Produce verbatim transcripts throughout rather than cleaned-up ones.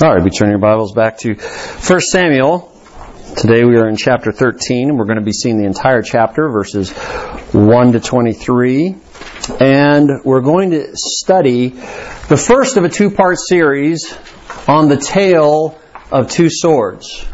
All right, we turn your Bibles back to First Samuel. Today we are in chapter thirteen, and we're going to be seeing the entire chapter, verses one to twenty-three. And we're going to study the first of a two-part series on the tale of two swords.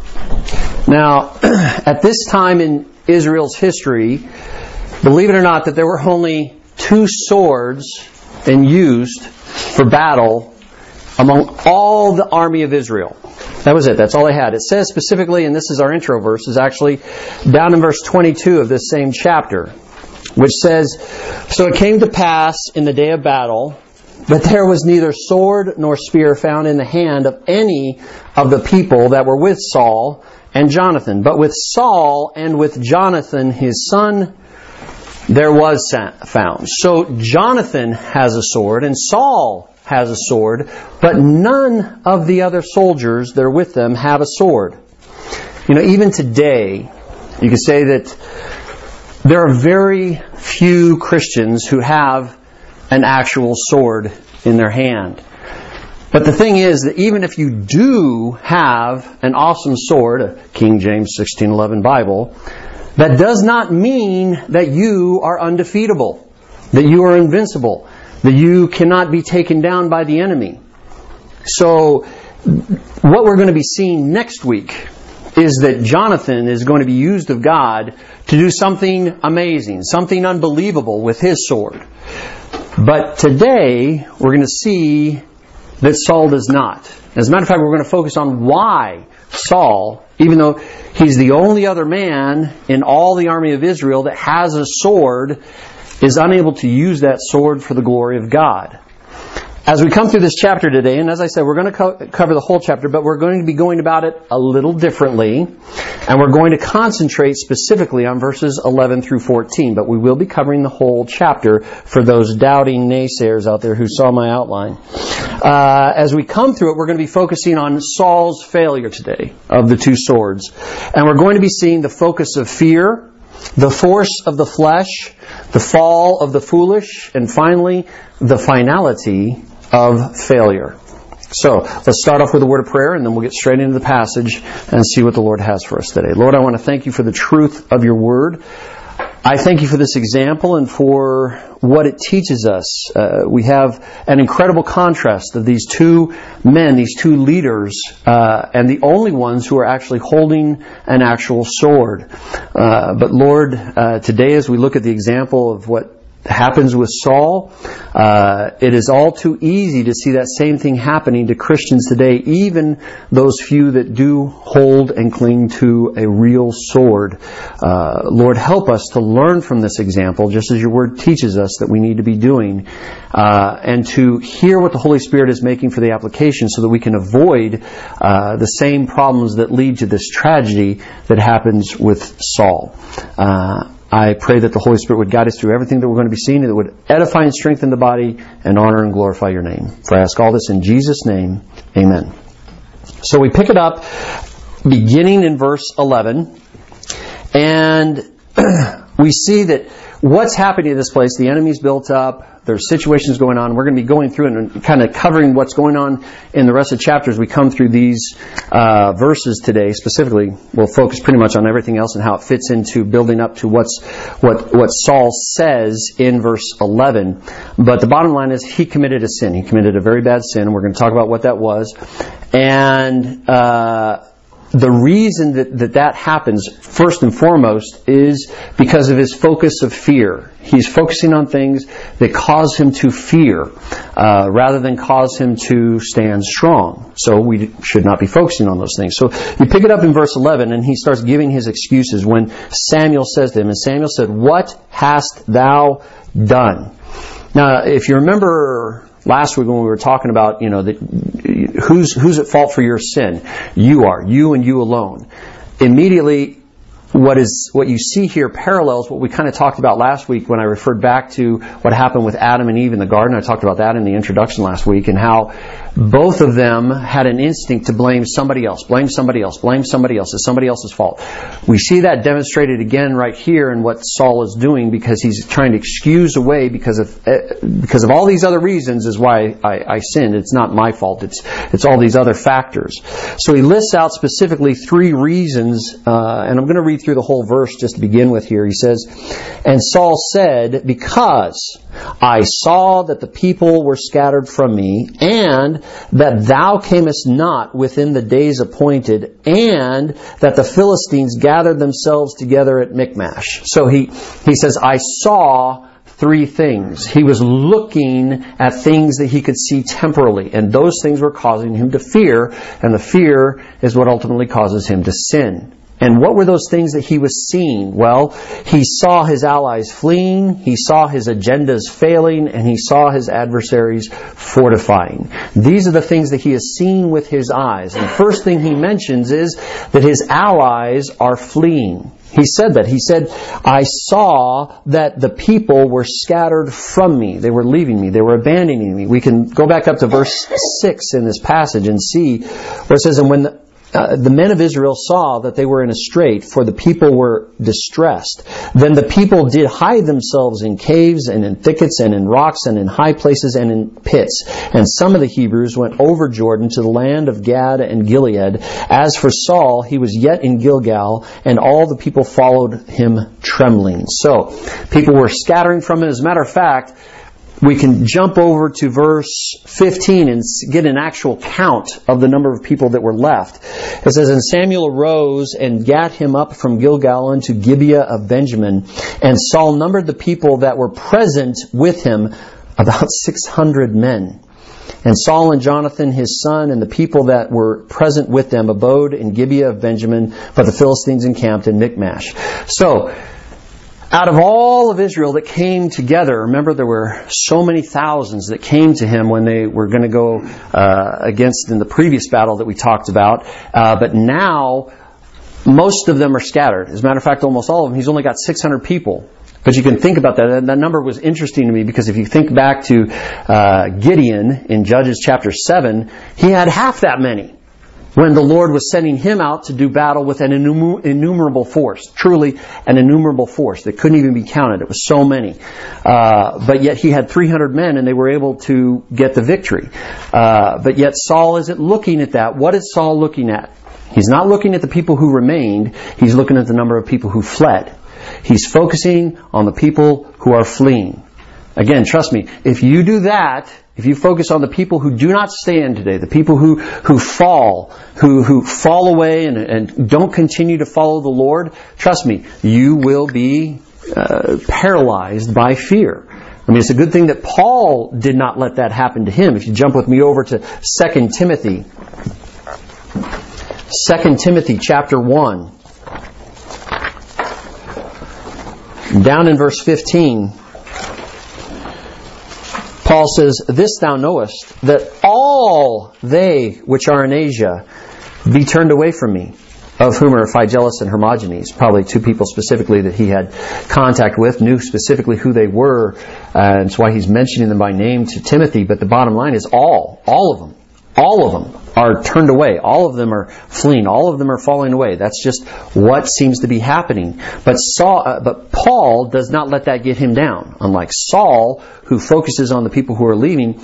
Now, at this time in Israel's history, believe it or not, that there were only two swords and used for battle among all the army of Israel. That was it. That's all they had. It says specifically, and this is our intro verse, is actually down in verse twenty-two of this same chapter, which says, "So it came to pass in the day of battle that there was neither sword nor spear found in the hand of any of the people that were with Saul and Jonathan. But with Saul and with Jonathan his son there was found." So Jonathan has a sword and Saul has a sword, but none of the other soldiers that are with them have a sword. You know, even today, you could say that there are very few Christians who have an actual sword in their hand. But the thing is that even if you do have an awesome sword, a King James sixteen eleven Bible, that does not mean that you are undefeatable, that you are invincible, that you cannot be taken down by the enemy. So what we're going to be seeing next week is that Jonathan is going to be used of God to do something amazing, something unbelievable with his sword. But today we're going to see that Saul does not. As a matter of fact, we're going to focus on why Saul, even though he's the only other man in all the army of Israel that has a sword, is unable to use that sword for the glory of God. As we come through this chapter today, and as I said, we're going to co- cover the whole chapter, but we're going to be going about it a little differently, and we're going to concentrate specifically on verses eleven through fourteen, but we will be covering the whole chapter for those doubting naysayers out there who saw my outline. Uh, as we come through it, we're going to be focusing on Saul's failure today of the two swords, and we're going to be seeing the focus of fear, the force of the flesh, the fall of the foolish, and finally, the finality of failure. So, let's start off with a word of prayer, and then we'll get straight into the passage and see what the Lord has for us today. Lord, I want to thank you for the truth of your word. I thank you for this example and for what it teaches us. Uh, we have an incredible contrast of these two men, these two leaders, uh, and the only ones who are actually holding an actual sword. Uh, but Lord, uh, today as we look at the example of what happens with Saul, uh, it is all too easy to see that same thing happening to Christians today, even those few that do hold and cling to a real sword. Uh, Lord, help us to learn from this example, just as your word teaches us that we need to be doing, uh, and to hear what the Holy Spirit is making for the application so that we can avoid uh, the same problems that lead to this tragedy that happens with Saul. Uh, I pray that the Holy Spirit would guide us through everything that we're going to be seeing, and that would edify and strengthen the body and honor and glorify your name. For I ask all this in Jesus' name, amen. So we pick it up beginning in verse eleven, and we see that what's happening in this place, the enemy's built up, there's situations going on. We're going to be going through and kind of covering what's going on in the rest of the chapter as we come through these uh, verses today. Specifically, we'll focus pretty much on everything else and how it fits into building up to what's what what Saul says in verse eleven. But the bottom line is he committed a sin. He committed a very bad sin. We're going to talk about what that was. And uh the reason that, that that happens, first and foremost, is because of his focus of fear. He's focusing on things that cause him to fear, uh, rather than cause him to stand strong. So we should not be focusing on those things. So you pick it up in verse eleven, and he starts giving his excuses when Samuel says to him, and Samuel said, "What hast thou done?" Now, if you remember last week when we were talking about, you know, the, who's who's at fault for your sin? You are. You and you alone. Immediately, what is what you see here parallels what we kind of talked about last week when I referred back to what happened with Adam and Eve in the garden. I talked about that in the introduction last week, and how both of them had an instinct to blame somebody else, blame somebody else, blame somebody else. It's somebody else's fault. We see that demonstrated again right here in what Saul is doing, because he's trying to excuse away because of because of all these other reasons is why I, I sinned. It's not my fault. It's it's all these other factors. So he lists out specifically three reasons, uh, and I'm going to read through the whole verse just to begin with here. He says, "And Saul said, because I saw that the people were scattered from me, and that thou camest not within the days appointed, and that the Philistines gathered themselves together at Michmash." So he, he says, I saw three things. He was looking at things that he could see temporally, and those things were causing him to fear, and the fear is what ultimately causes him to sin. And what were those things that he was seeing? Well, he saw his allies fleeing, he saw his agendas failing, and he saw his adversaries fortifying. These are the things that he has seen with his eyes. And the first thing he mentions is that his allies are fleeing. He said that. He said, I saw that the people were scattered from me. They were leaving me. They were abandoning me. We can go back up to verse six in this passage and see where it says, and when the Uh, the men of Israel saw that they were in a strait, for the people were distressed. Then the people did hide themselves in caves and in thickets and in rocks and in high places and in pits. And some of the Hebrews went over Jordan to the land of Gad and Gilead. As for Saul, he was yet in Gilgal, and all the people followed him trembling. So, people were scattering from him. As a matter of fact, we can jump over to verse fifteen and get an actual count of the number of people that were left. It says, and Samuel arose and gat him up from Gilgal unto Gibeah of Benjamin. And Saul numbered the people that were present with him, about six hundred men. And Saul and Jonathan his son and the people that were present with them abode in Gibeah of Benjamin, but the Philistines encamped in Michmash. So, out of all of Israel that came together, remember there were so many thousands that came to him when they were going to go uh, against in the previous battle that we talked about. Uh, but now, most of them are scattered. As a matter of fact, almost all of them. He's only got six hundred people. But you can think about that. That number was interesting to me, because if you think back to uh, Gideon in Judges chapter seven, he had half that many when the Lord was sending him out to do battle with an innumer- innumerable force. Truly an innumerable force that couldn't even be counted. It was so many. Uh, but yet he had three hundred men, and they were able to get the victory. Uh, but yet Saul isn't looking at that. What is Saul looking at? He's not looking at the people who remained. He's looking at the number of people who fled. He's focusing on the people who are fleeing. Again, trust me, if you do that, if you focus on the people who do not stand today, the people who, who fall, who, who fall away and, and don't continue to follow the Lord, trust me, you will be uh, paralyzed by fear. I mean, it's a good thing that Paul did not let that happen to him. If you jump with me over to Second Timothy, Second Timothy chapter one, down in verse fifteen, Paul says, this thou knowest, that all they which are in Asia be turned away from me, of whom are Phygelus and Hermogenes, probably two people specifically that he had contact with, knew specifically who they were, and that's why he's mentioning them by name to Timothy. But the bottom line is all, all of them, all of them are turned away. All of them are fleeing. All of them are falling away. That's just what seems to be happening. But Saul, uh, but Paul does not let that get him down. Unlike Saul, who focuses on the people who are leaving,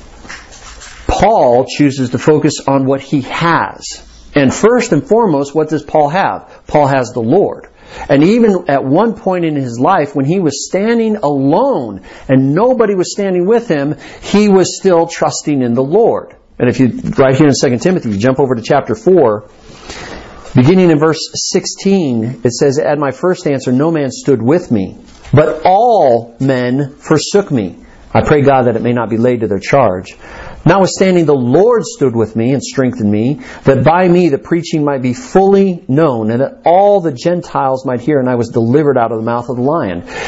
Paul chooses to focus on what he has. And first and foremost, what does Paul have? Paul has the Lord. And even at one point in his life, when he was standing alone and nobody was standing with him, he was still trusting in the Lord. And if you, right here in Second Timothy, you jump over to chapter four, beginning in verse sixteen, it says, at my first answer, no man stood with me, but all men forsook me. I pray God that it may not be laid to their charge. Notwithstanding, the Lord stood with me and strengthened me, that by me the preaching might be fully known, and that all the Gentiles might hear, and I was delivered out of the mouth of the lion.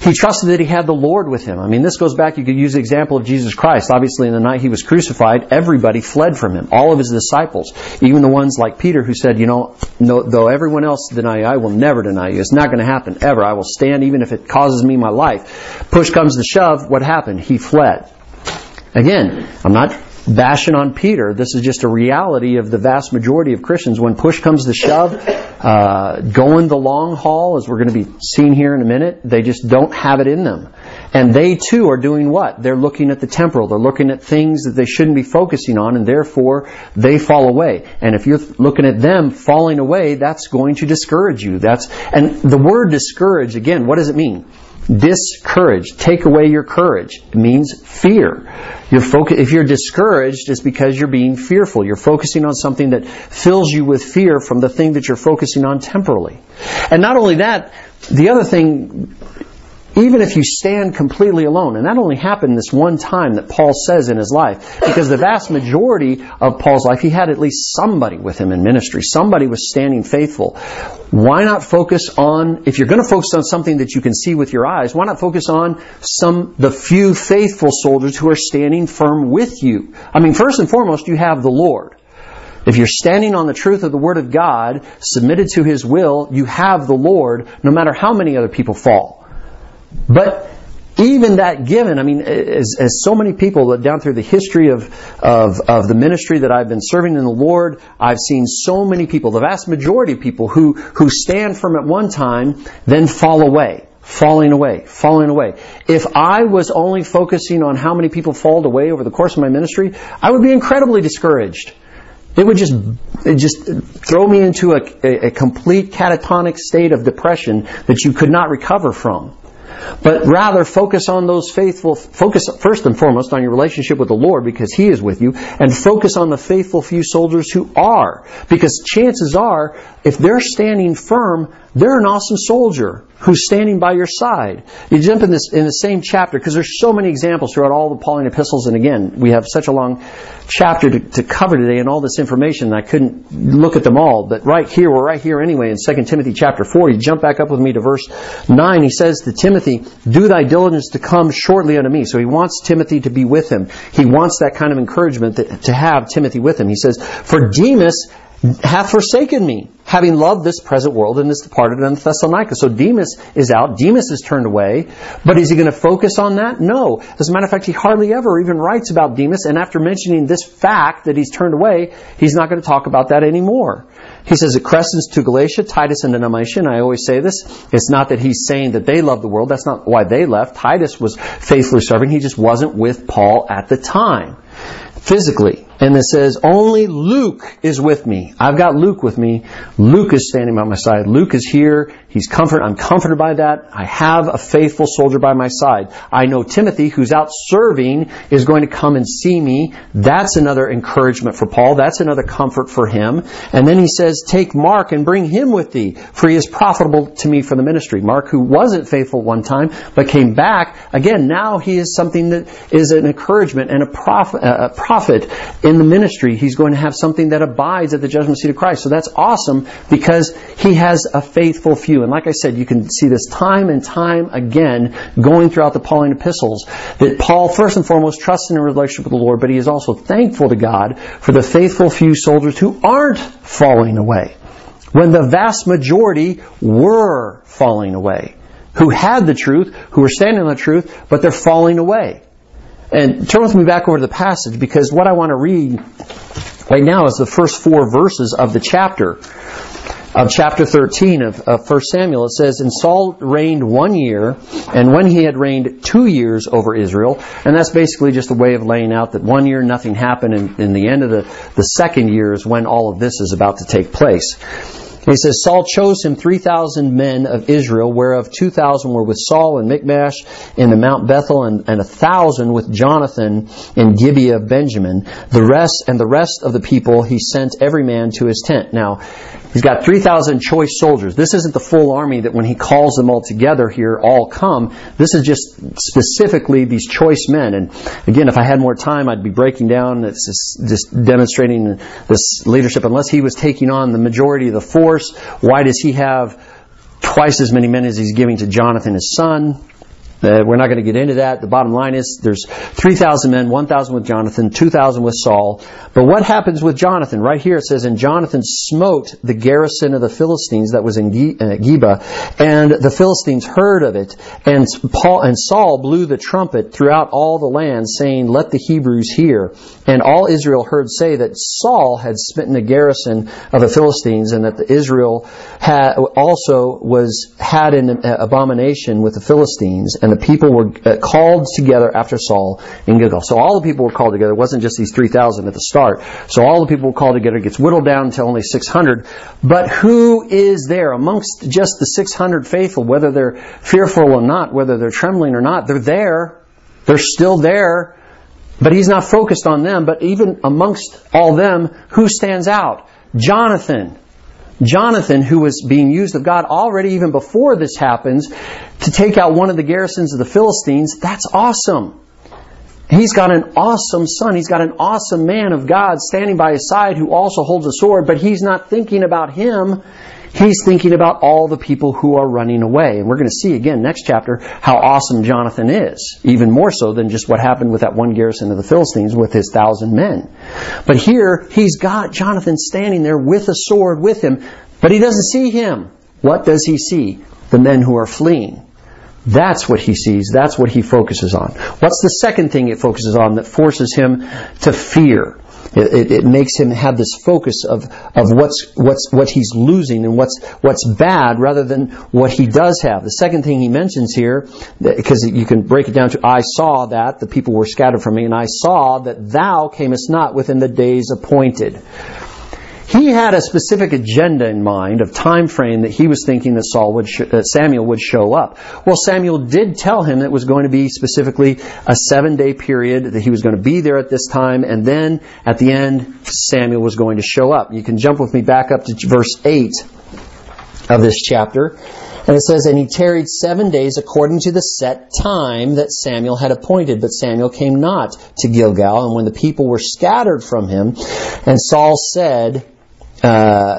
He trusted that he had the Lord with him. I mean, this goes back, you could use the example of Jesus Christ. Obviously, in the night he was crucified, everybody fled from him. All of his disciples. Even the ones like Peter who said, you know, no, though everyone else deny you, I will never deny you. It's not going to happen, ever. I will stand even if it causes me my life. Push comes to shove, what happened? He fled. Again, I'm not bashing on Peter. This is just a reality of the vast majority of Christians. When push comes to shove, uh, going the long haul, as we're going to be seeing here in a minute, they just don't have it in them. And they too are doing what? They're looking at the temporal. They're looking at things that they shouldn't be focusing on, and therefore they fall away. And if you're looking at them falling away, that's going to discourage you. That's and the word discourage, again, what does it mean? Discourage. Take away your courage. It means fear. You're focus- if you're discouraged, it's because you're being fearful. You're focusing on something that fills you with fear from the thing that you're focusing on temporally. And not only that, the other thing, even if you stand completely alone, and that only happened this one time that Paul says in his life, because the vast majority of Paul's life, he had at least somebody with him in ministry. Somebody was standing faithful. Why not focus on, if you're going to focus on something that you can see with your eyes, why not focus on some, the few faithful soldiers who are standing firm with you? I mean, first and foremost, you have the Lord. If you're standing on the truth of the Word of God, submitted to His will, you have the Lord, no matter how many other people fall. But even that given, I mean, as, as so many people that down through the history of, of, of the ministry that I've been serving in the Lord, I've seen so many people, the vast majority of people who, who stand firm at one time, then fall away, falling away, falling away. If I was only focusing on how many people fall away over the course of my ministry, I would be incredibly discouraged. It would just it just throw me into a, a, a complete catatonic state of depression that you could not recover from. But rather focus on those faithful, focus first and foremost on your relationship with the Lord because He is with you, and focus on the faithful few soldiers who are. Because chances are, if they're standing firm, they're an awesome soldier who's standing by your side. You jump in this in the same chapter, because there's so many examples throughout all the Pauline epistles, and again, we have such a long chapter to, to cover today and all this information, and I couldn't look at them all. But right here, we're right here anyway in Second Timothy chapter four. You jump back up with me to verse nine. He says to Timothy, do thy diligence to come shortly unto me. So he wants Timothy to be with him. He wants that kind of encouragement that, to have Timothy with him. He says, for Demas hath forsaken me, having loved this present world, and is departed unto Thessalonica. So Demas is out. Demas is turned away. But is he going to focus on that? No. As a matter of fact, he hardly ever even writes about Demas. And after mentioning this fact that he's turned away, he's not going to talk about that anymore. He says, Crescens to Galatia, Titus into Dalmatia. And I always say this. It's not that he's saying that they love the world. That's not why they left. Titus was faithfully serving. He just wasn't with Paul at the time, physically. And it says, only Luke is with me. I've got Luke with me. Luke is standing by my side. Luke is here. He's comfort. I'm comforted by that. I have a faithful soldier by my side. I know Timothy, who's out serving, is going to come and see me. That's another encouragement for Paul. That's another comfort for him. And then he says, take Mark and bring him with thee, for he is profitable to me for the ministry. Mark, who wasn't faithful one time, but came back. Again, now he is something that is an encouragement and a profit, a profit in the ministry. He's going to have something that abides at the judgment seat of Christ. So that's awesome because he has a faithful few. And like I said, you can see this time and time again going throughout the Pauline epistles that Paul, first and foremost, trusts in a relationship with the Lord, but he is also thankful to God for the faithful few soldiers who aren't falling away, when the vast majority were falling away, who had the truth, who were standing on the truth, but they're falling away. And turn with me back over to the passage, because what I want to read right now is the first four verses of the chapter, of chapter thirteen of, of First Samuel. It says, and Saul reigned one year, and when he had reigned two years over Israel, and that's basically just a way of laying out that one year nothing happened, and in the end of the, the second year is when all of this is about to take place. He says, Saul chose him three thousand men of Israel, whereof two thousand were with Saul in Michmash in the Mount Bethel, and, and a thousand with Jonathan in Gibeah of Benjamin. The rest and the rest of the people he sent every man to his tent. Now, he's got three thousand choice soldiers. This isn't the full army that when he calls them all together here, all come. This is just specifically these choice men. And again, if I had more time, I'd be breaking down, it's just, just demonstrating this leadership. Unless he was taking on the majority of the force, why does he have twice as many men as he's giving to Jonathan, his son? Uh, we're not going to get into that. The bottom line is there's three thousand men, one thousand with Jonathan, two thousand with Saul. But what happens with Jonathan? Right here it says, and Jonathan smote the garrison of the Philistines that was in Geba, and the Philistines heard of it. And Paul and Saul blew the trumpet throughout all the land, saying, let the Hebrews hear. And all Israel heard say that Saul had smitten the garrison of the Philistines, and that the Israel had also was had an abomination with the Philistines. And the people were called together after Saul in Gilgal. So all the people were called together. It wasn't just these three thousand at the start. So all the people were called together. It gets whittled down to only six hundred. But who is there amongst just the six hundred faithful, whether they're fearful or not, whether they're trembling or not? They're there. They're still there. But he's not focused on them. But even amongst all them, who stands out? Jonathan. Jonathan, who was being used of God already even before this happens, to take out one of the garrisons of the Philistines. That's awesome. He's got an awesome son. He's got an awesome man of God standing by his side who also holds a sword, but he's not thinking about him. He's thinking about all the people who are running away. And we're going to see again next chapter how awesome Jonathan is. Even more so than just what happened with that one garrison of the Philistines with his thousand men. But here, he's got Jonathan standing there with a sword with him, but he doesn't see him. What does he see? The men who are fleeing. That's what he sees. That's what he focuses on. What's the second thing it focuses on that forces him to fear? It, it, it makes him have this focus of, of what's, what's, what he's losing and what's, what's bad rather than what he does have. The second thing he mentions here, because you can break it down to, I saw that the people were scattered from me, and I saw that thou camest not within the days appointed. He had a specific agenda in mind of time frame that he was thinking that Saul would sh- uh, Samuel would show up. Well, Samuel did tell him it was going to be specifically a seven-day period, that he was going to be there at this time, and then at the end, Samuel was going to show up. You can jump with me back up to verse eight of this chapter. And it says, and he tarried seven days according to the set time that Samuel had appointed. But Samuel came not to Gilgal. And when the people were scattered from him, and Saul said, uh,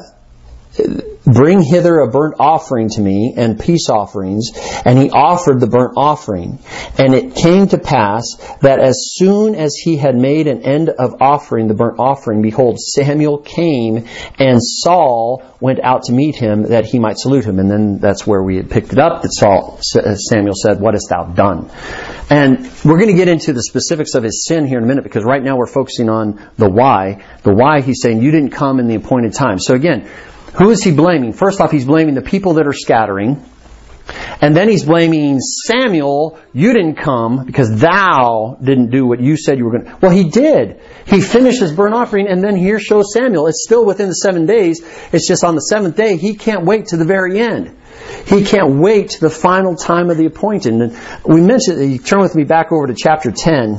bring hither a burnt offering to me and peace offerings. And he offered the burnt offering. And it came to pass that as soon as he had made an end of offering the burnt offering, behold, Samuel came, and Saul went out to meet him that he might salute him. And then that's where we had picked it up, that Saul, Samuel said, what hast thou done? And we're going to get into the specifics of his sin here in a minute, because right now we're focusing on the why. The why, he's saying, you didn't come in the appointed time. So again, who is he blaming? First off, he's blaming the people that are scattering. And then he's blaming Samuel, you didn't come because thou didn't do what you said you were going to. Well, he did. He finished his burnt offering, and then here shows Samuel. It's still within the seven days. It's just on the seventh day, he can't wait to the very end. He can't wait to the final time of the appointed. And we mentioned, you turn with me back over to chapter ten,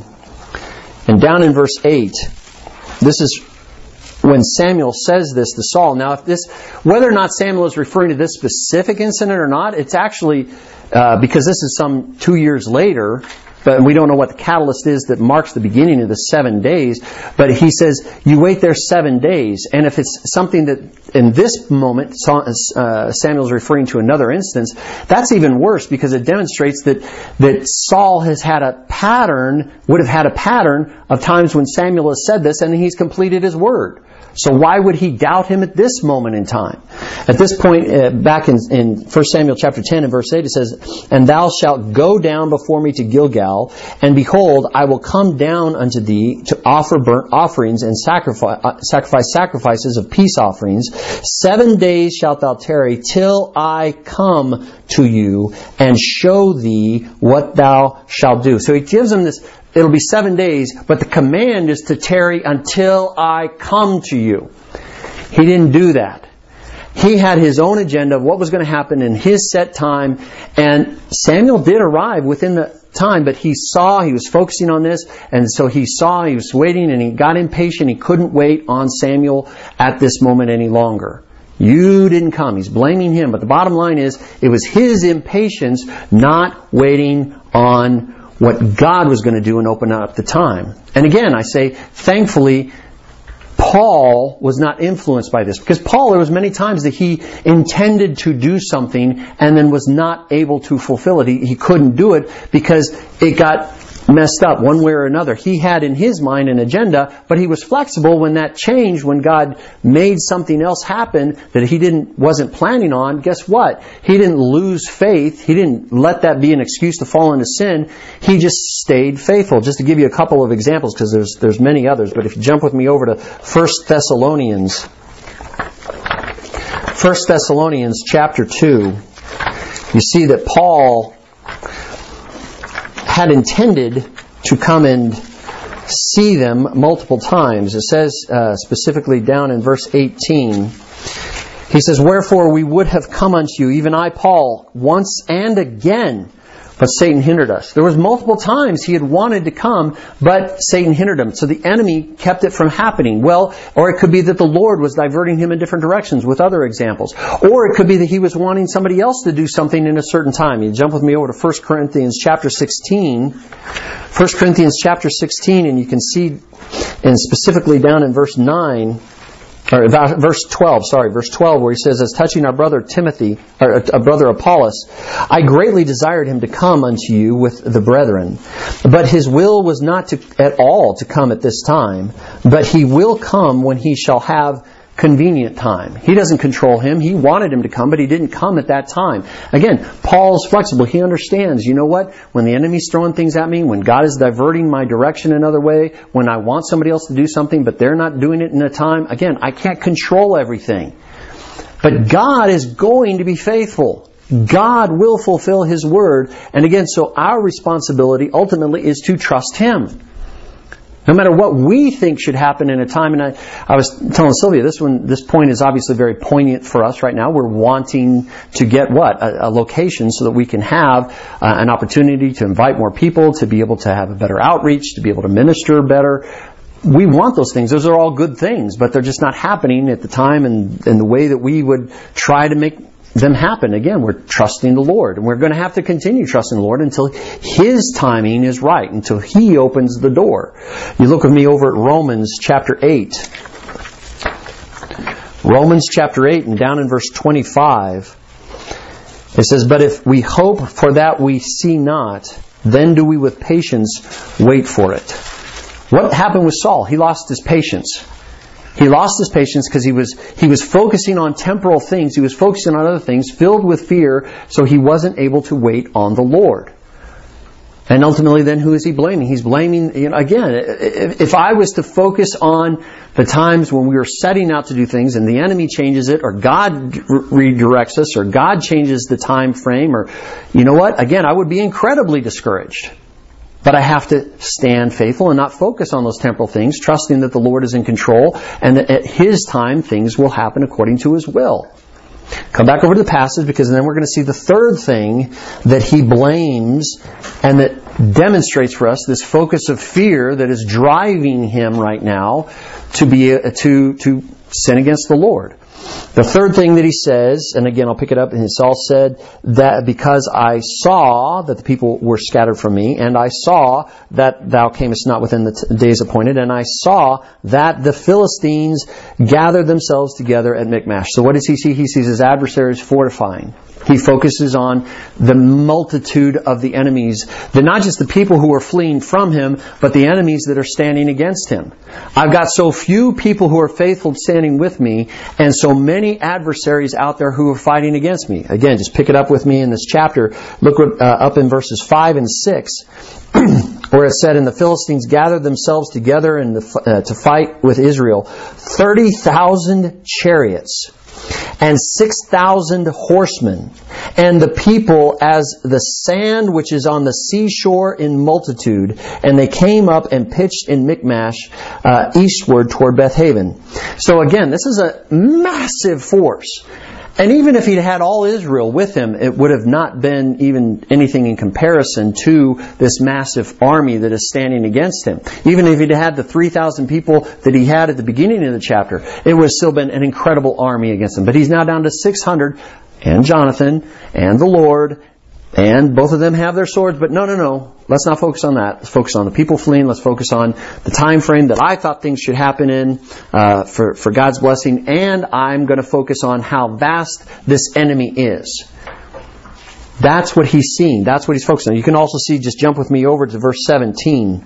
and down in verse eight, this is when Samuel says this to Saul. Now, if this, whether or not Samuel is referring to this specific incident or not, it's actually, uh, because this is some two years later, but we don't know what the catalyst is that marks the beginning of the seven days, but he says, you wait there seven days. And if it's something that, in this moment, uh, Samuel's referring to another instance, that's even worse, because it demonstrates that, that Saul has had a pattern, would have had a pattern of times when Samuel has said this, and he's completed his word. So why would he doubt him at this moment in time? At this point, uh, back in, in First Samuel chapter ten and verse eight, it says, and thou shalt go down before me to Gilgal, and behold, I will come down unto thee to offer burnt offerings and sacrifice, uh, sacrifice sacrifices of peace offerings. Seven days shalt thou tarry till I come to you and show thee what thou shalt do. So he gives him this. It'll be seven days, but the command is to tarry until I come to you. He didn't do that. He had his own agenda of what was going to happen in his set time, and Samuel did arrive within the time, but he saw, he was focusing on this, and so he saw, he was waiting, and he got impatient. He couldn't wait on Samuel at this moment any longer. You didn't come. He's blaming him, but the bottom line is, it was his impatience not waiting on what God was going to do and open up the time. And again, I say, thankfully, Paul was not influenced by this. Because Paul, there was many times that he intended to do something and then was not able to fulfill it. He, he couldn't do it because it got messed up one way or another. He had in his mind an agenda, but he was flexible when that changed, when God made something else happen that he didn't wasn't planning on. Guess what? He didn't lose faith. He didn't let that be an excuse to fall into sin. He just stayed faithful. Just to give you a couple of examples, because there's there's many others, but if you jump with me over to First Thessalonians, First Thessalonians chapter two, you see that Paul had intended to come and see them multiple times. It says uh, specifically down in verse eighteen, he says, "Wherefore we would have come unto you, even I, Paul, once and again, but Satan hindered us." There was multiple times he had wanted to come, but Satan hindered him. So the enemy kept it from happening. Well, or it could be that the Lord was diverting him in different directions with other examples. Or it could be that he was wanting somebody else to do something in a certain time. You jump with me over to First Corinthians chapter sixteen. First Corinthians chapter sixteen, and you can see, and specifically down in verse nine, or verse twelve, sorry, verse twelve, where he says, "As touching our brother Timothy, or a brother Apollos, I greatly desired him to come unto you with the brethren. But his will was not to, at all to come at this time, but he will come when he shall have convenient time." He doesn't control him. He wanted him to come, but he didn't come at that time. Again, Paul's flexible. He understands, you know what? When the enemy's throwing things at me, when God is diverting my direction another way, when I want somebody else to do something, but they're not doing it in a time, again, I can't control everything. But God is going to be faithful. God will fulfill His word. And again, so our responsibility ultimately is to trust Him. No matter what we think should happen in a time, and I, I was telling Sylvia, this one, this point is obviously very poignant for us right now. We're wanting to get what? A, a location so that we can have uh, an opportunity to invite more people, to be able to have a better outreach, to be able to minister better. We want those things. Those are all good things, but they're just not happening at the time and in the way that we would try to make them happen. Again, we're trusting the Lord, and we're going to have to continue trusting the Lord until His timing is right, until He opens the door. You look with me over at Romans chapter eight. Romans chapter eight, and down in verse twenty-five, it says, "But if we hope for that we see not, then do we with patience wait for it." What happened with Saul? He lost his patience. He lost his patience because he was he was focusing on temporal things. He was focusing on other things, filled with fear, so he wasn't able to wait on the Lord. And ultimately, then, who is he blaming? He's blaming, you know, again, if, if I was to focus on the times when we were setting out to do things and the enemy changes it, or God redirects us, or God changes the time frame, or, you know what? Again, I would be incredibly discouraged. But I have to stand faithful and not focus on those temporal things, trusting that the Lord is in control and that at His time things will happen according to His will. Come back over to the passage, because then we're going to see the third thing that he blames and that demonstrates for us this focus of fear that is driving him right now to be to to sin against the Lord. The third thing that he says, and again I'll pick it up, and Saul said that because I saw that the people were scattered from me, and I saw that thou camest not within the t- days appointed, and I saw that the Philistines gathered themselves together at Michmash. So what does he see? He sees his adversaries fortifying. He focuses on the multitude of the enemies, that not just the people who are fleeing from him, but the enemies that are standing against him. I've got so few people who are faithful standing with me, and so many adversaries out there who are fighting against me. Again, just pick it up with me in this chapter. Look uh, up in verses five and six, where it said, "And the Philistines gathered themselves together in the, uh, to fight with Israel, thirty thousand chariots, and six thousand horsemen, and the people as the sand which is on the seashore in multitude. And they came up and pitched in Michmash, uh, eastward toward Bethaven." So again, this is a massive force. And even if he'd had all Israel with him, it would have not been even anything in comparison to this massive army that is standing against him. Even if he'd had the three thousand people that he had at the beginning of the chapter, it would have still been an incredible army against him. But he's now down to six hundred, and Jonathan, and the Lord, And both of them have their swords, but no, no, no. Let's not focus on that. Let's focus on the people fleeing. Let's focus on the time frame that I thought things should happen in uh, for, for God's blessing. And I'm going to focus on how vast this enemy is. That's what he's seeing. That's what he's focusing on. You can also see, just jump with me over to verse seventeen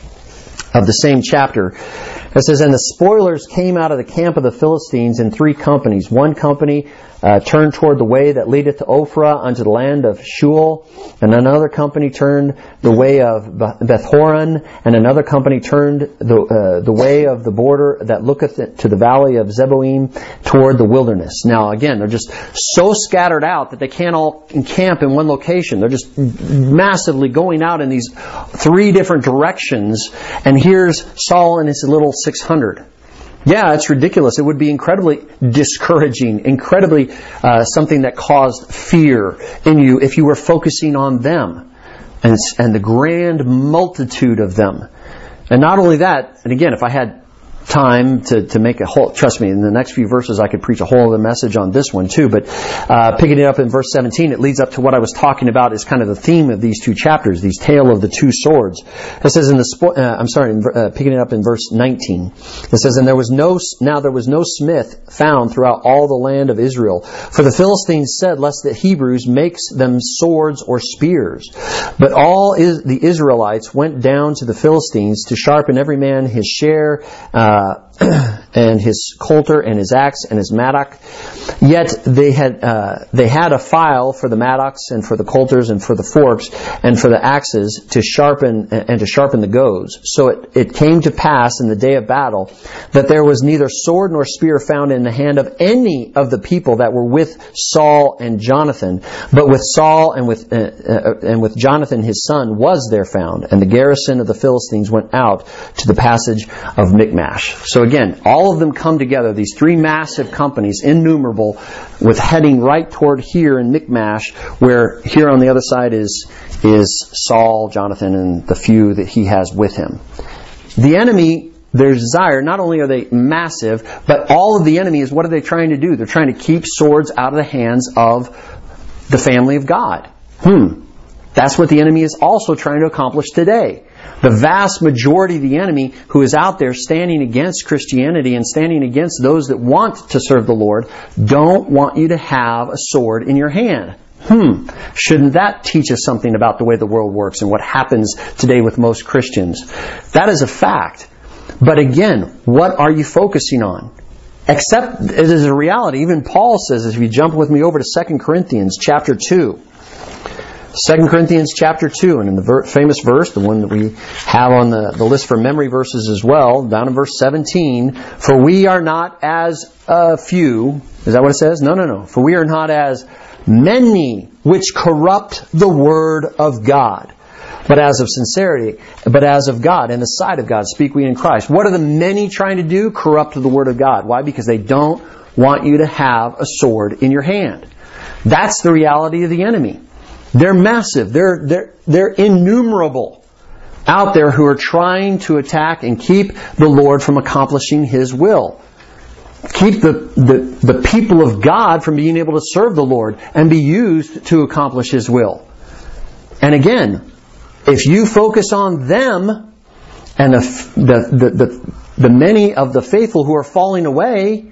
of the same chapter. It says, and the spoilers came out of the camp of the Philistines in three companies. One company uh, turned toward the way that leadeth to Ophrah unto the land of Shual. And another company turned the way of Beth-horon. And another company turned the uh, the way of the border that looketh to the valley of Zeboim toward the wilderness. Now again, they're just so scattered out that they can't all encamp in one location. They're just massively going out in these three different directions. And here's Saul and his little six hundred. Yeah, it's ridiculous. It would be incredibly discouraging, incredibly uh, something that caused fear in you if you were focusing on them and, and the grand multitude of them. And not only that, and again, if I had time to, to make a whole, trust me, in the next few verses I could preach a whole other message on this one too, but uh, picking it up in verse seventeen, it leads up to what I was talking about as kind of the theme of these two chapters, these tale of the two swords. It says in the, spo- uh, I'm sorry, uh, picking it up in verse nineteen, it says, and there was no, now there was no smith found throughout all the land of Israel, for the Philistines said, lest the Hebrews makes them swords or spears. But all is, the Israelites went down to the Philistines to sharpen every man his share, uh, Uh, and his coulter and his axe and his mattock. Yet they had uh, they had a file for the mattocks and for the coulters and for the forks and for the axes to sharpen and to sharpen the goads. So it, it came to pass in the day of battle that there was neither sword nor spear found in the hand of any of the people that were with Saul and Jonathan, but with Saul and with uh, uh, and with Jonathan his son was there found. And the garrison of the Philistines went out to the passage of Michmash. So again, all of them come together, these three massive companies, innumerable, with heading right toward here in Michmash, where here on the other side is, is Saul, Jonathan, and the few that he has with him. The enemy, their desire, not only are they massive, but all of the enemy is, what are they trying to do? They're trying to keep swords out of the hands of the family of God. Hmm. That's what the enemy is also trying to accomplish today. The vast majority of the enemy who is out there standing against Christianity and standing against those that want to serve the Lord don't want you to have a sword in your hand. Hmm. Shouldn't that teach us something about the way the world works and what happens today with most Christians? That is a fact. But again, what are you focusing on? Except it is a reality. Even Paul says, if you jump with me over to Second Corinthians chapter two. Second Corinthians chapter two, and in the ver- famous verse, the one that we have on the, the list for memory verses as well, down in verse seventeen, for we are not as a few, is that what it says? No, no, no. For we are not as many which corrupt the word of God, but as of sincerity, but as of God, in the sight of God, speak we in Christ. What are the many trying to do? Corrupt the word of God. Why? Because they don't want you to have a sword in your hand. That's the reality of the enemy. They're massive. They're, they're, they're innumerable out there who are trying to attack and keep the Lord from accomplishing His will. Keep the, the, the people of God from being able to serve the Lord and be used to accomplish His will. And again, if you focus on them and the, the, the, the, the many of the faithful who are falling away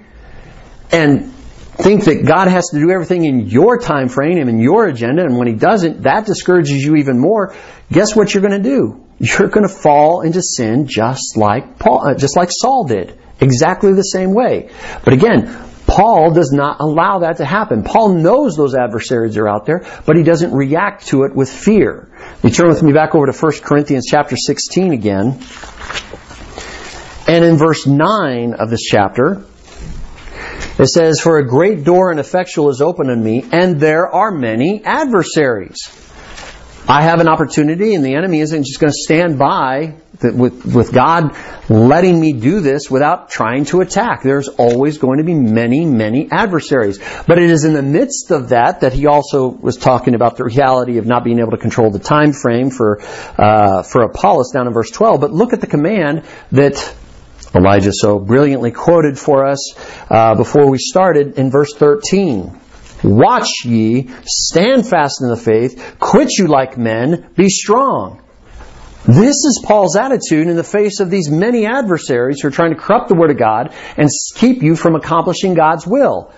and think that God has to do everything in your time frame and in your agenda, and when He doesn't, that discourages you even more. Guess what you're going to do? You're going to fall into sin just like Paul, uh, just like Saul did, exactly the same way. But again, Paul does not allow that to happen. Paul knows those adversaries are out there, but he doesn't react to it with fear. You turn with me back over to First Corinthians chapter sixteen again, and in verse nine of this chapter. It says, for a great door and effectual is open unto me, and there are many adversaries. I have an opportunity, and the enemy isn't just going to stand by with, with God letting me do this without trying to attack. There's always going to be many, many adversaries. But it is in the midst of that that he also was talking about the reality of not being able to control the time frame for, uh, for Apollos down in verse twelve. But look at the command that Elijah so brilliantly quoted for us uh, before we started in verse thirteen. Watch ye, stand fast in the faith, quit you like men, be strong. This is Paul's attitude in the face of these many adversaries who are trying to corrupt the Word of God and keep you from accomplishing God's will.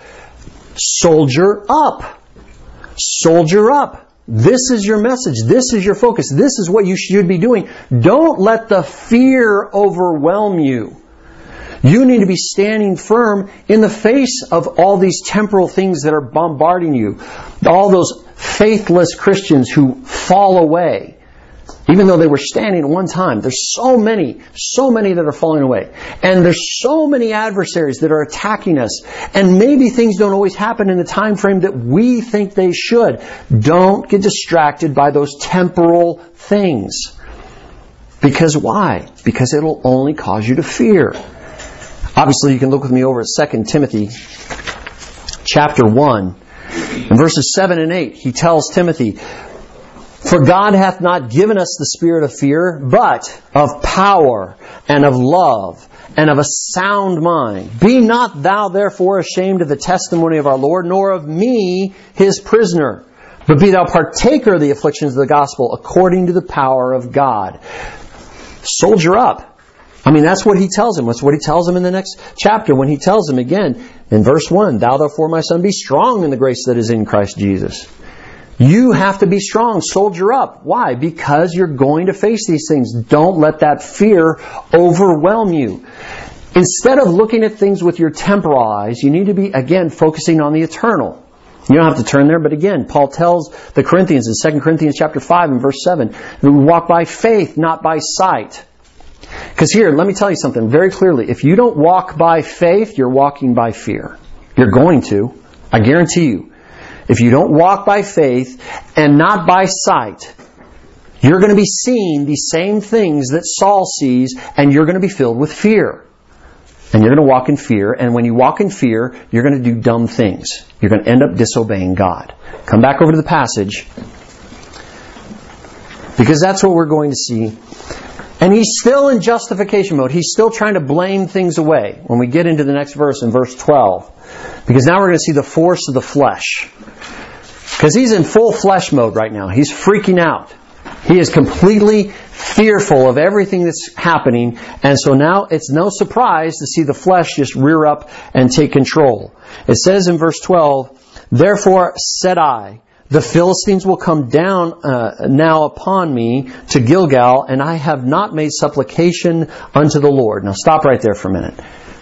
Soldier up. Soldier up. This is your message. This is your focus. This is what you should be doing. Don't let the fear overwhelm you. You need to be standing firm in the face of all these temporal things that are bombarding you. All those faithless Christians who fall away. Even though they were standing at one time. There's so many, so many that are falling away. And there's so many adversaries that are attacking us. And maybe things don't always happen in the time frame that we think they should. Don't get distracted by those temporal things. Because why? Because it'll only cause you to fear. Obviously, you can look with me over at Second Timothy chapter one. In verses seven and eight, he tells Timothy, "For God hath not given us the spirit of fear, but of power and of love and of a sound mind. Be not thou therefore ashamed of the testimony of our Lord, nor of me, his prisoner. But be thou partaker of the afflictions of the gospel according to the power of God." Soldier up. I mean, that's what he tells him. That's what he tells him in the next chapter when he tells him again in verse one, "Thou therefore, my son, be strong in the grace that is in Christ Jesus." You have to be strong. Soldier up. Why? Because you're going to face these things. Don't let that fear overwhelm you. Instead of looking at things with your temporal eyes, you need to be, again, focusing on the eternal. You don't have to turn there, but again, Paul tells the Corinthians in Second Corinthians chapter five and verse seven, that we walk by faith, not by sight. Because here, let me tell you something very clearly. If you don't walk by faith, you're walking by fear. You're going to. I guarantee you. If you don't walk by faith and not by sight, you're going to be seeing the same things that Saul sees, and you're going to be filled with fear. And you're going to walk in fear, and when you walk in fear, you're going to do dumb things. You're going to end up disobeying God. Come back over to the passage, because that's what we're going to see. And he's still in justification mode. He's still trying to blame things away when we get into the next verse in verse twelve. Because now we're going to see the force of the flesh. Because he's in full flesh mode right now. He's freaking out. He is completely fearful of everything that's happening. And so now it's no surprise to see the flesh just rear up and take control. It says in verse twelve, "Therefore said I, the Philistines will come down uh, now upon me to Gilgal, and I have not made supplication unto the Lord." Now stop right there for a minute.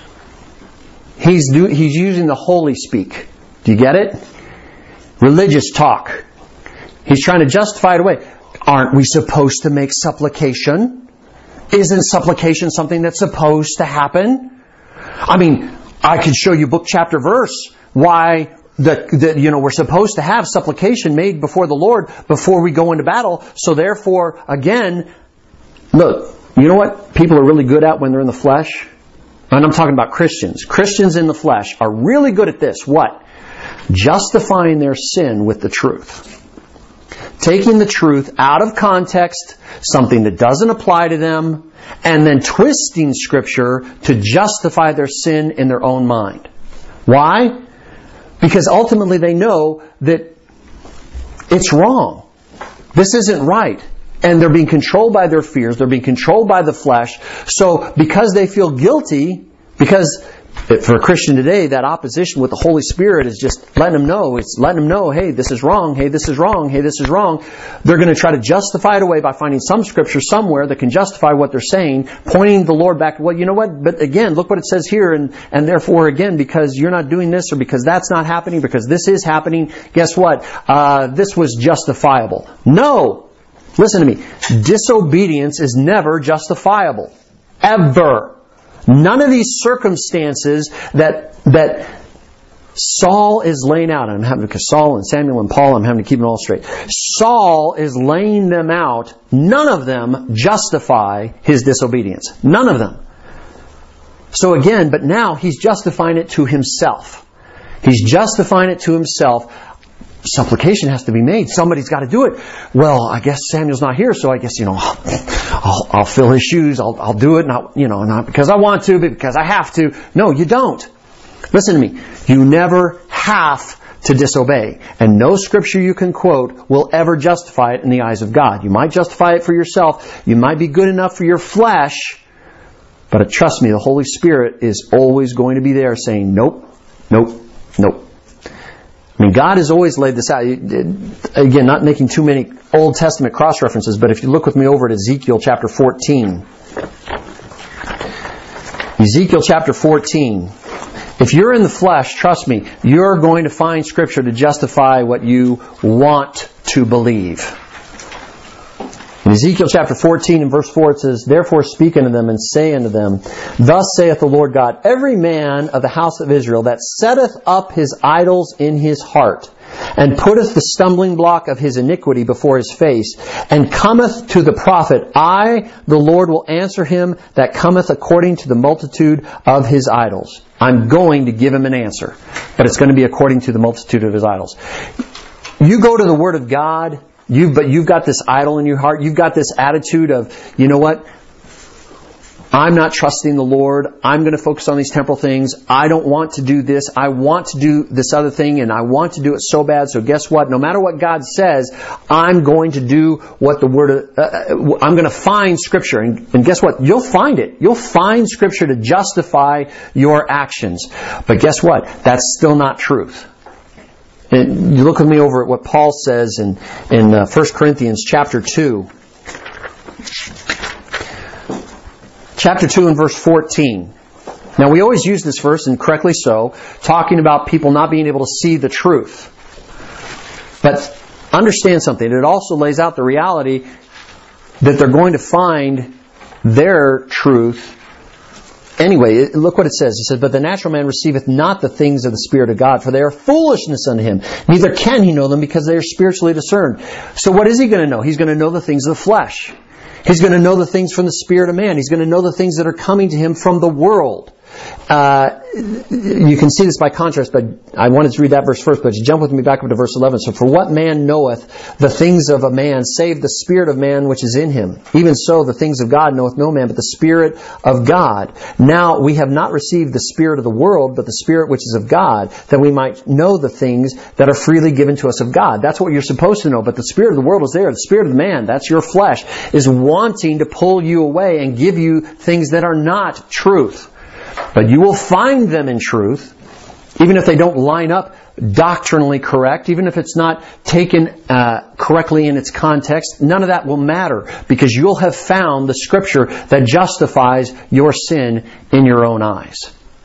He's do, he's using the holy speak. Do you get it? Religious talk. He's trying to justify it away. Aren't we supposed to make supplication? Isn't supplication something that's supposed to happen? I mean, I could show you book, chapter, verse why that, that you know we're supposed to have supplication made before the Lord before we go into battle. So therefore, again, look, you know what people are really good at when they're in the flesh? And I'm talking about Christians. Christians in the flesh are really good at this. What? Justifying their sin with the truth. Taking the truth out of context, something that doesn't apply to them, and then twisting Scripture to justify their sin in their own mind. Why? Because ultimately they know that it's wrong. This isn't right. And they're being controlled by their fears. They're being controlled by the flesh. So because they feel guilty, because for a Christian today, that opposition with the Holy Spirit is just letting them know. It's letting them know, hey, this is wrong. Hey, this is wrong. Hey, this is wrong. They're going to try to justify it away by finding some Scripture somewhere that can justify what they're saying, pointing the Lord back. Well, you know what? But again, look what it says here. And, and therefore, again, because you're not doing this or because that's not happening, because this is happening, guess what? Uh, this was justifiable. No! Listen to me. Disobedience is never justifiable. Ever. None of these circumstances that that Saul is laying out, and I'm having because Saul and Samuel and Paul, I'm having to keep it all straight. Saul is laying them out. None of them justify his disobedience. None of them. So again, but now he's justifying it to himself. He's justifying it to himself. Supplication has to be made. Somebody's got to do it. Well, I guess Samuel's not here, so I guess, you know, I'll, I'll fill his shoes. I'll, I'll do it, not, you know, not because I want to, but because I have to. No, you don't. Listen to me. You never have to disobey. And no scripture you can quote will ever justify it in the eyes of God. You might justify it for yourself. You might be good enough for your flesh. But trust me, the Holy Spirit is always going to be there saying, nope, nope, nope. I mean, God has always laid this out. Again, not making too many Old Testament cross-references, but if you look with me over at Ezekiel chapter fourteen. Ezekiel chapter fourteen. If you're in the flesh, trust me, you're going to find Scripture to justify what you want to believe. In Ezekiel chapter fourteen and verse four it says, Therefore speak unto them and say unto them, Thus saith the Lord God, Every man of the house of Israel that setteth up his idols in his heart, and putteth the stumbling block of his iniquity before his face, and cometh to the prophet, I, the Lord, will answer him that cometh according to the multitude of his idols. I'm going to give him an answer, but it's going to be according to the multitude of his idols. You go to the Word of God, you but you've got this idol in your heart. You've got this attitude of, you know what? I'm not trusting the Lord. I'm going to focus on these temporal things. I don't want to do this. I want to do this other thing, and I want to do it so bad. So guess what? No matter what God says, I'm going to do what the Word of, uh, I'm going to find Scripture. And, and guess what? You'll find it. You'll find Scripture to justify your actions. But guess what? That's still not truth. And you look with me over at what Paul says in, in uh, First Corinthians chapter two. Chapter two and verse fourteen. Now we always use this verse, and correctly so, talking about people not being able to see the truth. But understand something. It also lays out the reality that they're going to find their truth anyway. Look what it says. It says, But the natural man receiveth not the things of the Spirit of God, for they are foolishness unto him. Neither can he know them, because they are spiritually discerned. So what is he going to know? He's going to know the things of the flesh. He's going to know the things from the spirit of man. He's going to know the things that are coming to him from the world. Uh, you can see this by contrast, but I wanted to read that verse first, but you jump with me back up to verse eleven. So, For what man knoweth the things of a man, save the spirit of man which is in him? Even so, the things of God knoweth no man, but the Spirit of God. Now, we have not received the spirit of the world, but the Spirit which is of God, that we might know the things that are freely given to us of God. That's what you're supposed to know, but the spirit of the world is there. The spirit of man, that's your flesh, is wanting to pull you away and give you things that are not truth. But you will find them in truth, even if they don't line up doctrinally correct, even if it's not taken uh, correctly in its context. None of that will matter, because you'll have found the Scripture that justifies your sin in your own eyes.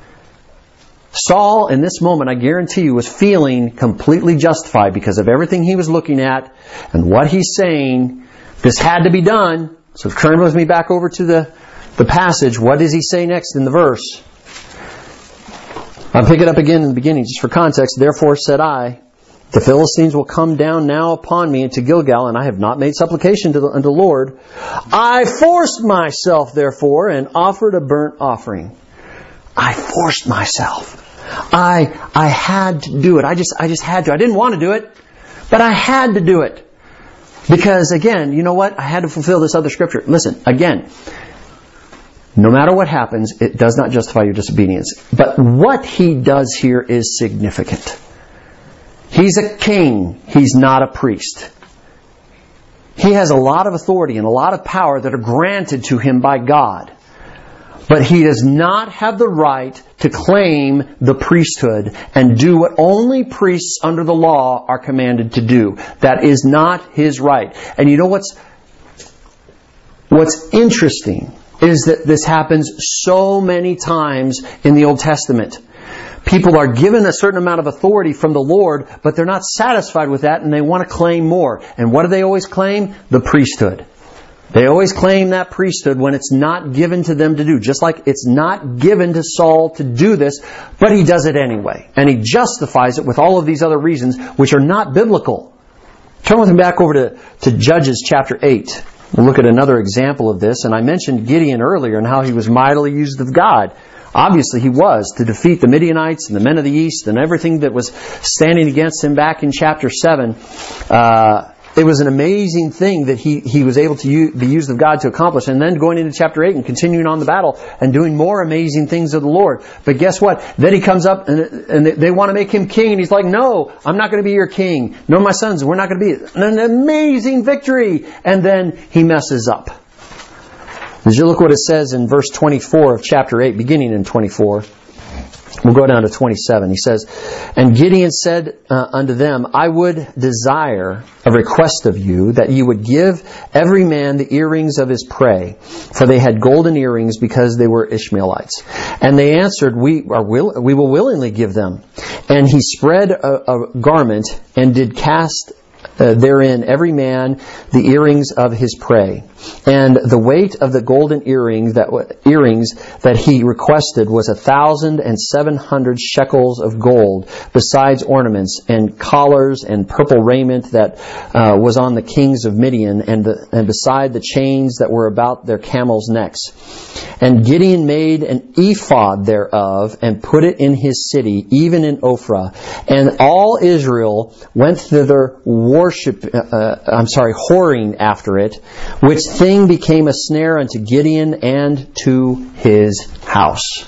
Saul, in this moment, I guarantee you, was feeling completely justified because of everything he was looking at and what he's saying. This had to be done. So turn with me back over to the The passage. What does he say next in the verse? I'll pick it up again in the beginning, just for context. Therefore said I, the Philistines will come down now upon me into Gilgal, and I have not made supplication to the, unto the Lord. I forced myself, therefore, and offered a burnt offering. I forced myself. I I had to do it. I just I just had to. I didn't want to do it, but I had to do it. Because again, you know what? I had to fulfill this other scripture. Listen, again, no matter what happens, it does not justify your disobedience. But what he does here is significant. He's a king. He's not a priest. He has a lot of authority and a lot of power that are granted to him by God. But he does not have the right to claim the priesthood and do what only priests under the law are commanded to do. That is not his right. And you know what's what's interesting is that this happens so many times in the Old Testament. People are given a certain amount of authority from the Lord, but they're not satisfied with that and they want to claim more. And what do they always claim? The priesthood. They always claim that priesthood when it's not given to them to do. Just like it's not given to Saul to do this, but he does it anyway. And he justifies it with all of these other reasons which are not biblical. Turn with me back over to, to Judges chapter eight. We'll look at another example of this. And I mentioned Gideon earlier and how he was mightily used of God. Obviously he was, to defeat the Midianites and the men of the east and everything that was standing against him back in chapter seven. Uh, it was an amazing thing that he, he was able to use, be used of God to accomplish. And then going into chapter eight and continuing on the battle and doing more amazing things of the Lord. But guess what? Then he comes up and, and they, they want to make him king. And he's like, no, I'm not going to be your king. Nor my sons. We're not going to be an amazing victory. And then he messes up. As you look what it says in verse twenty-four of chapter eight, beginning in twenty-four. We'll go down to twenty-seven. He says, and Gideon said uh, unto them, I would desire a request of you, that you would give every man the earrings of his prey. For they had golden earrings, because they were Ishmaelites. And they answered, We are will, we will willingly give them. And he spread a, a garment, and did cast Uh, therein every man the earrings of his prey. And the weight of the golden earrings that earrings that he requested was a thousand and seven hundred shekels of gold, besides ornaments and collars and purple raiment that uh, was on the kings of Midian, and the, and beside the chains that were about their camels' necks. And Gideon made an ephod thereof, and put it in his city, even in Ophrah. And all Israel went thither worship, uh, I'm sorry, whoring after it, which thing became a snare unto Gideon and to his house.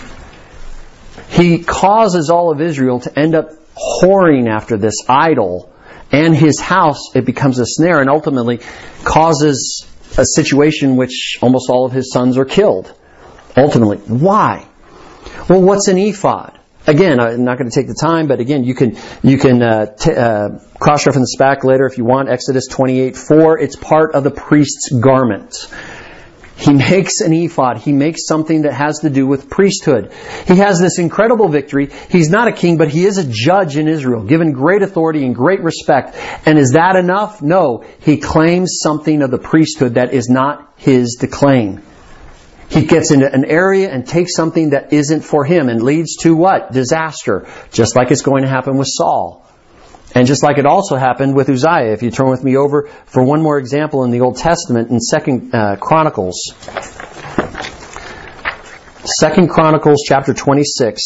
He causes all of Israel to end up whoring after this idol, and his house, it becomes a snare, and ultimately causes a situation which almost all of his sons are killed. Ultimately. Why? Well, what's an ephod? Again, I'm not going to take the time, but again, you can you can uh, t- uh, cross-reference back later if you want. Exodus twenty-eight four. It's part of the priest's garment. He makes an ephod. He makes something that has to do with priesthood. He has this incredible victory. He's not a king, but he is a judge in Israel, given great authority and great respect. And is that enough? No. He claims something of the priesthood that is not his to claim. He gets into an area and takes something that isn't for him, and leads to what? Disaster. Just like it's going to happen with Saul. And just like it also happened with Uzziah. If you turn with me over for one more example in the Old Testament, in Second uh, Chronicles. Second Chronicles chapter twenty-six.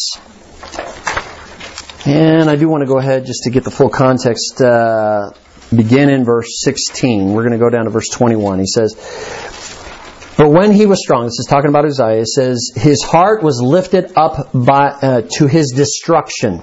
And I do want to go ahead just to get the full context. Uh, begin in verse sixteen. We're going to go down to verse twenty-one. He says, but when he was strong, this is talking about Uzziah, it says, his heart was lifted up by uh, to his destruction.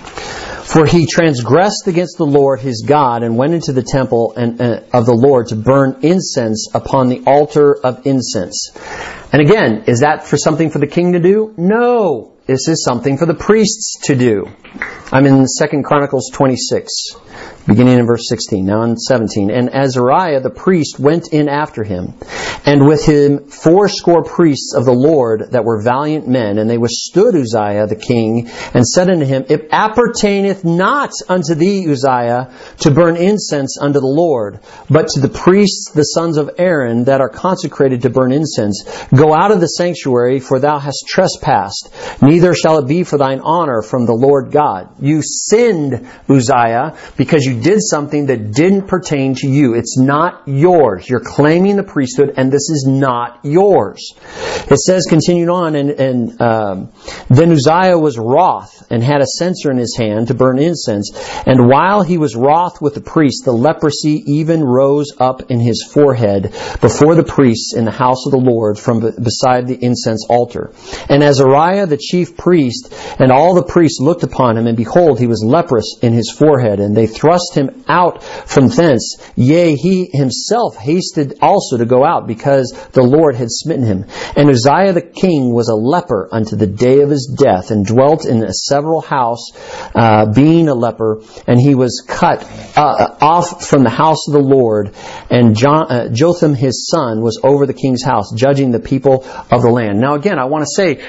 For he transgressed against the Lord his God, and went into the temple and, uh, of the Lord to burn incense upon the altar of incense. And again, is that for something for the king to do? No. This is something for the priests to do. I'm in Second Chronicles twenty-six, beginning in verse sixteen. Now in seventeen. And Azariah the priest went in after him, and with him fourscore priests of the Lord that were valiant men. And they withstood Uzziah the king, and said unto him, it appertaineth not unto thee, Uzziah, to burn incense unto the Lord, but to the priests, the sons of Aaron, that are consecrated to burn incense. Go out of the sanctuary, for thou hast trespassed. Neither shall it be for thine honor from the Lord God. You sinned, Uzziah, because you did something that didn't pertain to you. It's not yours. You're claiming the priesthood, and this is not yours. It says, continuing on, and, and um, then Uzziah was wroth, and had a censer in his hand to burn incense. And while he was wroth with the priest, the leprosy even rose up in his forehead before the priests in the house of the Lord from beside the incense altar. And Azariah the chief priest and all the priests looked upon him, and behold, he was leprous in his forehead. And they thrust him out from thence. Yea, he himself hasted also to go out, because the Lord had smitten him. And Uzziah the king was a leper unto the day of his death, and dwelt in a several house, uh, being a leper. And he was cut uh, off from the house of the Lord. And John, uh, Jotham his son was over the king's house, judging the people of the land. Now again, I want to say,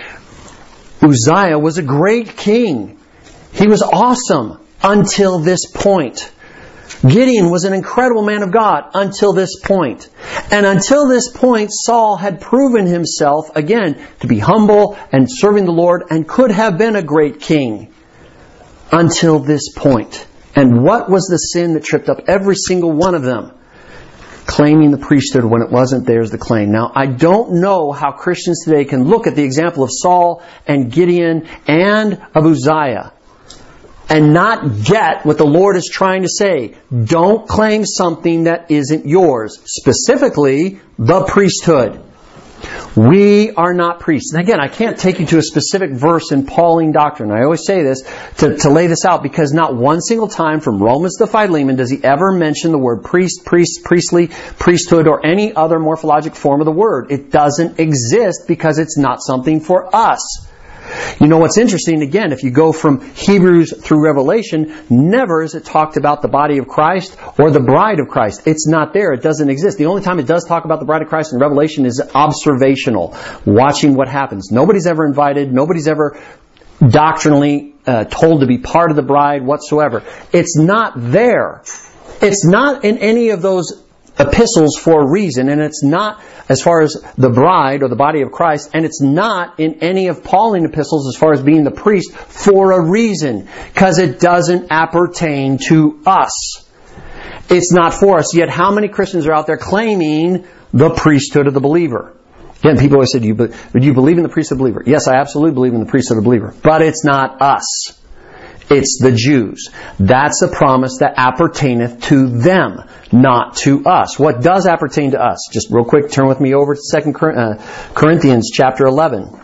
Uzziah was a great king. He was awesome until this point. Gideon was an incredible man of God until this point. And until this point, Saul had proven himself, again, to be humble and serving the Lord, and could have been a great king until this point. And what was the sin that tripped up every single one of them? Claiming the priesthood when it wasn't theirs to claim. Now, I don't know how Christians today can look at the example of Saul and Gideon and of Uzziah and not get what the Lord is trying to say. Don't claim something that isn't yours. Specifically, the priesthood. We are not priests. And again, I can't take you to a specific verse in Pauline doctrine. I always say this to, to lay this out, because not one single time from Romans to Philemon does he ever mention the word priest, priest, priestly, priesthood, or any other morphologic form of the word. It doesn't exist because it's not something for us. You know what's interesting, again, if you go from Hebrews through Revelation, never is it talked about the body of Christ or the bride of Christ. It's not there. It doesn't exist. The only time it does talk about the bride of Christ in Revelation is observational, watching what happens. Nobody's ever invited. Nobody's ever doctrinally uh, told to be part of the bride whatsoever. It's not there. It's not in any of those epistles for a reason, and it's not as far as the bride or the body of Christ, and it's not in any of Pauline epistles as far as being the priest for a reason, because it doesn't appertain to us. It's not for us. Yet how many Christians are out there claiming the priesthood of the believer? Again, people always say, do you, do you believe in the priesthood of the believer? Yes, I absolutely believe in the priesthood of the believer, but it's not us. It's the Jews. That's a promise that appertaineth to them, not to us. What does appertain to us? Just real quick, turn with me over to Second Corinthians chapter eleven.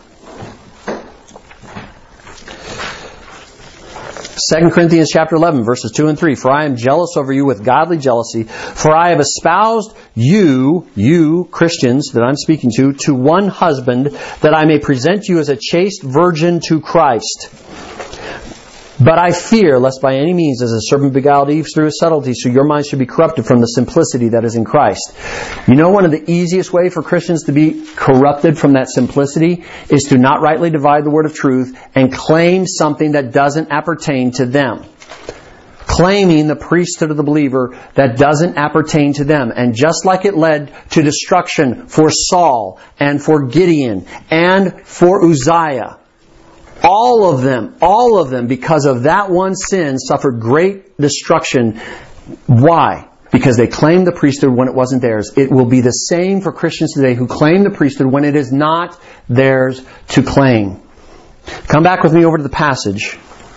Second Corinthians chapter eleven, verses two and three. For I am jealous over you with godly jealousy, for I have espoused you, you Christians that I'm speaking to, to one husband, that I may present you as a chaste virgin to Christ. But I fear, lest by any means, as the serpent beguiled Eve through his subtlety, so your minds should be corrupted from the simplicity that is in Christ. You know, one of the easiest ways for Christians to be corrupted from that simplicity is to not rightly divide the word of truth and claim something that doesn't appertain to them. Claiming the priesthood of the believer that doesn't appertain to them. And just like it led to destruction for Saul and for Gideon and for Uzziah, all of them, all of them, because of that one sin, suffered great destruction. Why? Because they claimed the priesthood when it wasn't theirs. It will be the same for Christians today who claim the priesthood when it is not theirs to claim. Come back with me over to the passage.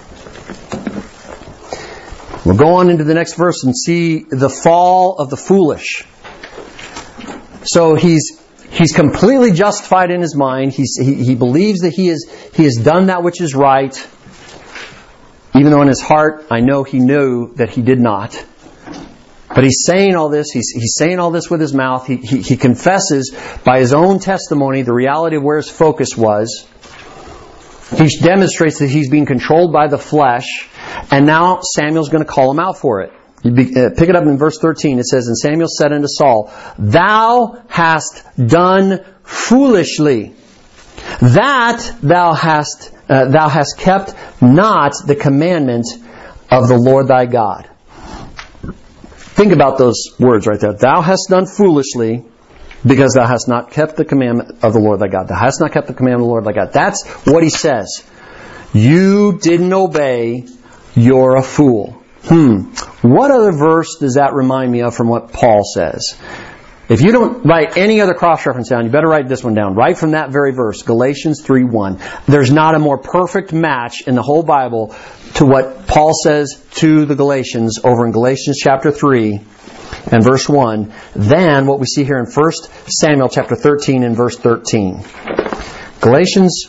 We'll go on into the next verse and see the fall of the foolish. So he's He's completely justified in his mind. He's, he, he believes that he, is, he has done that which is right. Even though in his heart, I know he knew that he did not. But he's saying all this. He's, he's saying all this with his mouth. He, he, he confesses by his own testimony the reality of where his focus was. He demonstrates that he's being controlled by the flesh. And now Samuel's going to call him out for it. You be, uh, pick it up in verse thirteen. It says, And Samuel said unto Saul, Thou hast done foolishly, that thou hast uh, thou hast kept not the commandment of the Lord thy God. Think about those words right there. Thou hast done foolishly, because thou hast not kept the commandment of the Lord thy God. Thou hast not kept the commandment of the Lord thy God. That's what he says. You didn't obey, you're a fool. Hmm. What other verse does that remind me of from what Paul says? If you don't write any other cross-reference down, you better write this one down. Right from that very verse, Galatians three one. There's not a more perfect match in the whole Bible to what Paul says to the Galatians over in Galatians chapter three and verse one than what we see here in First Samuel chapter thirteen and verse thirteen. Galatians,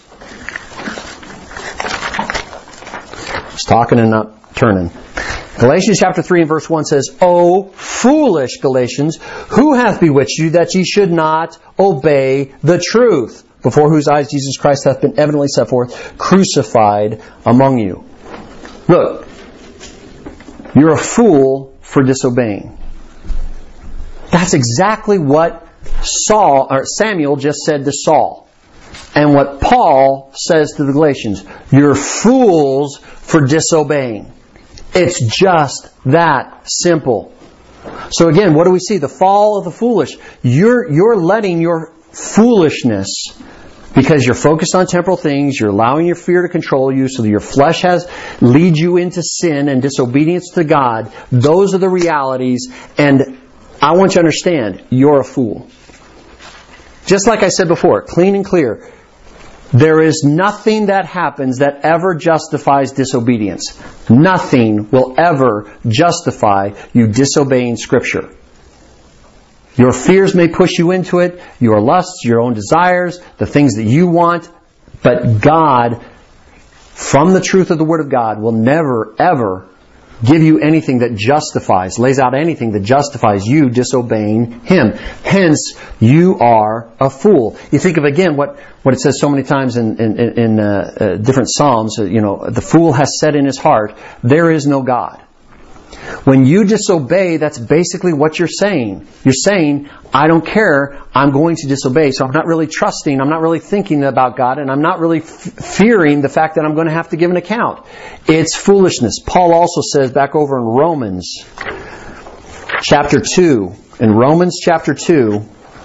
just talking and not turning. Galatians chapter three and verse one says, O foolish Galatians, who hath bewitched you that ye should not obey the truth, before whose eyes Jesus Christ hath been evidently set forth, crucified among you. Look, you're a fool for disobeying. That's exactly what Saul or Samuel just said to Saul. And what Paul says to the Galatians, you're fools for disobeying. It's just that simple. So again, what do we see? The fall of the foolish. You're, you're letting your foolishness, because you're focused on temporal things, you're allowing your fear to control you so that your flesh has leads you into sin and disobedience to God. Those are the realities, and I want you to understand, you're a fool. Just like I said before, clean and clear. There is nothing that happens that ever justifies disobedience. Nothing will ever justify you disobeying Scripture. Your fears may push you into it, your lusts, your own desires, the things that you want, but God, from the truth of the Word of God, will never, ever give you anything that justifies, lays out anything that justifies you disobeying Him. Hence, you are a fool. You think of, again, what, what it says so many times in, in, in uh, uh, different Psalms, you know, the fool has said in his heart, there is no God. When you disobey, that's basically what you're saying. You're saying, I don't care, I'm going to disobey. So I'm not really trusting, I'm not really thinking about God, and I'm not really f- fearing the fact that I'm going to have to give an account. It's foolishness. Paul also says back over in Romans chapter two, in Romans chapter two,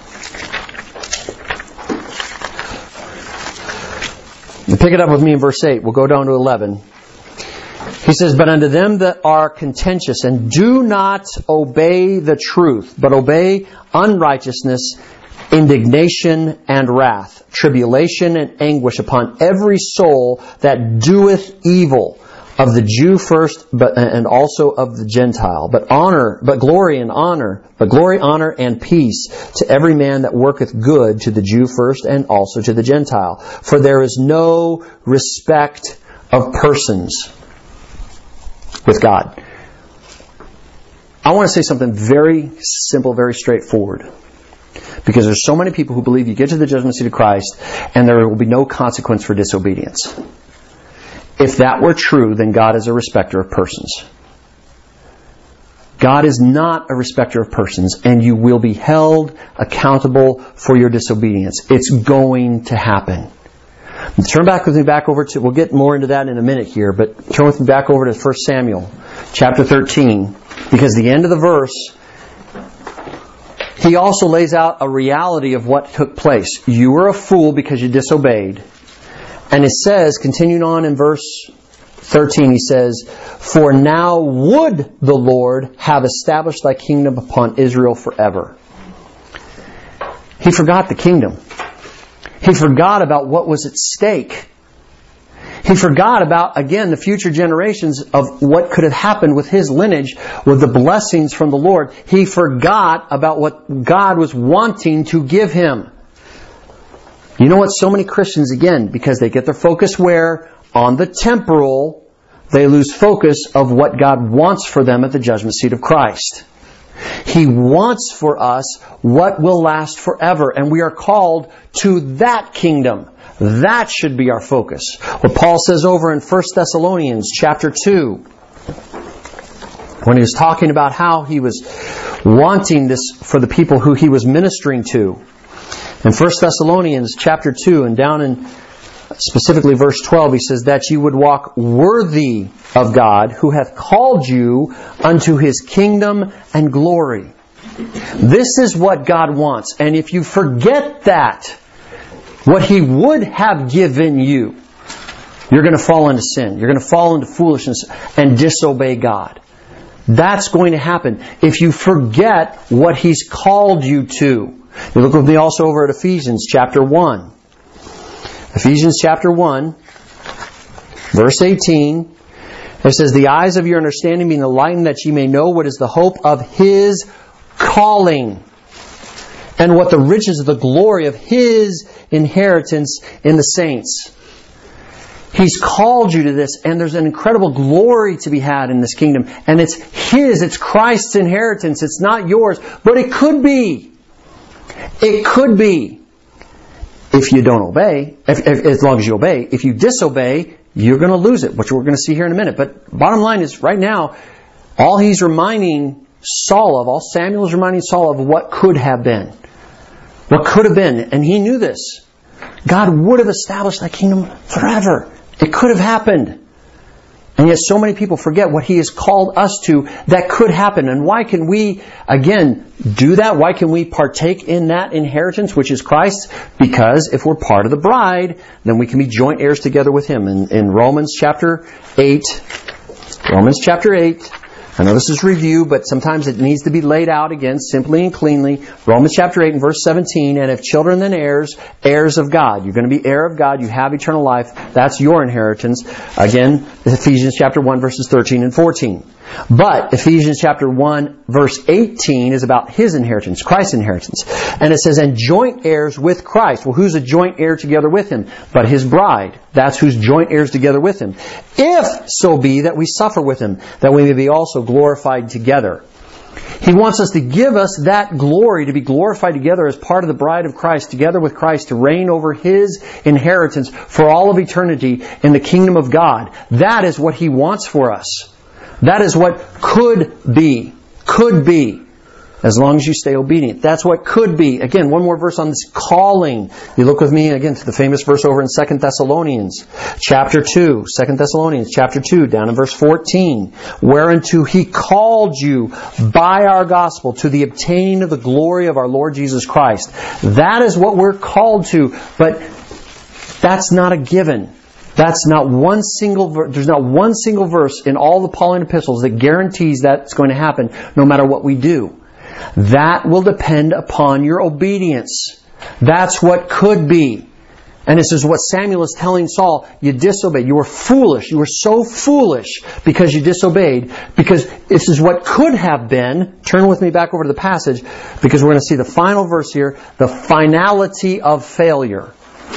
you pick it up with me in verse eight, we'll go down to eleven. He says, but unto them that are contentious and do not obey the truth, but obey unrighteousness, indignation and wrath, tribulation and anguish upon every soul that doeth evil, of the Jew first, but and also of the Gentile. But honor, but glory and honor, but glory, honor, and peace to every man that worketh good, to the Jew first, and also to the Gentile. For there is no respect of persons with God. I want to say something very simple, very straightforward. Because there's so many people who believe you get to the judgment seat of Christ and there will be no consequence for disobedience. If that were true, then God is a respecter of persons. God is not a respecter of persons, and you will be held accountable for your disobedience. It's going to happen. Turn back with me back over to, we'll get more into that in a minute here, but turn with me back over to First Samuel chapter thirteen, because the end of the verse, he also lays out a reality of what took place. You were a fool because you disobeyed. And it says, continuing on in verse thirteen, he says, for now would the Lord have established thy kingdom upon Israel forever. He forgot the kingdom. He forgot about what was at stake. He forgot about, again, the future generations of what could have happened with his lineage, with the blessings from the Lord. He forgot about what God was wanting to give him. You know what? So many Christians, again, because they get their focus where? On the temporal, they lose focus of what God wants for them at the judgment seat of Christ. He wants for us what will last forever, and we are called to that kingdom. That should be our focus. What Paul says over in First Thessalonians chapter two, when he was talking about how he was wanting this for the people who he was ministering to. In First Thessalonians chapter two, and down in specifically verse twelve, he says, that you would walk worthy of God, who hath called you unto His kingdom and glory. This is what God wants. And if you forget that, what He would have given you, you're going to fall into sin. You're going to fall into foolishness and disobey God. That's going to happen if you forget what He's called you to. You look with me also over at Ephesians chapter one. Ephesians chapter one, verse eighteen. It says, the eyes of your understanding being enlightened, that ye may know what is the hope of His calling, and what the riches of the glory of His inheritance in the saints. He's called you to this, and there's an incredible glory to be had in this kingdom. And it's His, it's Christ's inheritance. It's not yours, but it could be. It could be. If you don't obey, if, if, as long as you obey. If you disobey, you're going to lose it, which we're going to see here in a minute. But bottom line is, right now, all he's reminding Saul of, all Samuel is reminding Saul of what could have been. What could have been. And he knew this. God would have established that kingdom forever. It could have happened. And yet so many people forget what He has called us to that could happen. And why can we, again, do that? Why can we partake in that inheritance, which is Christ? Because if we're part of the bride, then we can be joint heirs together with Him. In, in Romans chapter eight, Romans chapter eight, I know this is review, but sometimes it needs to be laid out again simply and cleanly. Romans chapter eight and verse seventeen, and if children then heirs, heirs of God. You're going to be heir of God. You have eternal life. That's your inheritance. Again, Ephesians chapter one verses thirteen and fourteen. But Ephesians chapter one verse eighteen is about His inheritance, Christ's inheritance. And it says, and joint heirs with Christ. Well, who's a joint heir together with Him? But His bride. That's who's joint heirs together with Him. If so be that we suffer with Him, that we may be also glorified together. He wants us to give us that glory, to be glorified together as part of the bride of Christ, together with Christ, to reign over His inheritance for all of eternity in the kingdom of God. That is what He wants for us. That is what could be. Could be. As long as you stay obedient. That's what could be. Again, one more verse on this calling. You look with me again to the famous verse over in Second Thessalonians chapter two. Second Thessalonians chapter two, down in verse fourteen. Whereunto He called you by our gospel to the obtaining of the glory of our Lord Jesus Christ. That is what we're called to. But that's not a given. That's not one single verse. There's not one single verse in all the Pauline epistles that guarantees that's going to happen no matter what we do. That will depend upon your obedience. That's what could be. And this is what Samuel is telling Saul. You disobeyed. You were foolish. You were so foolish because you disobeyed. Because this is what could have been. Turn with me back over to the passage because we're going to see the final verse here. The finality of failure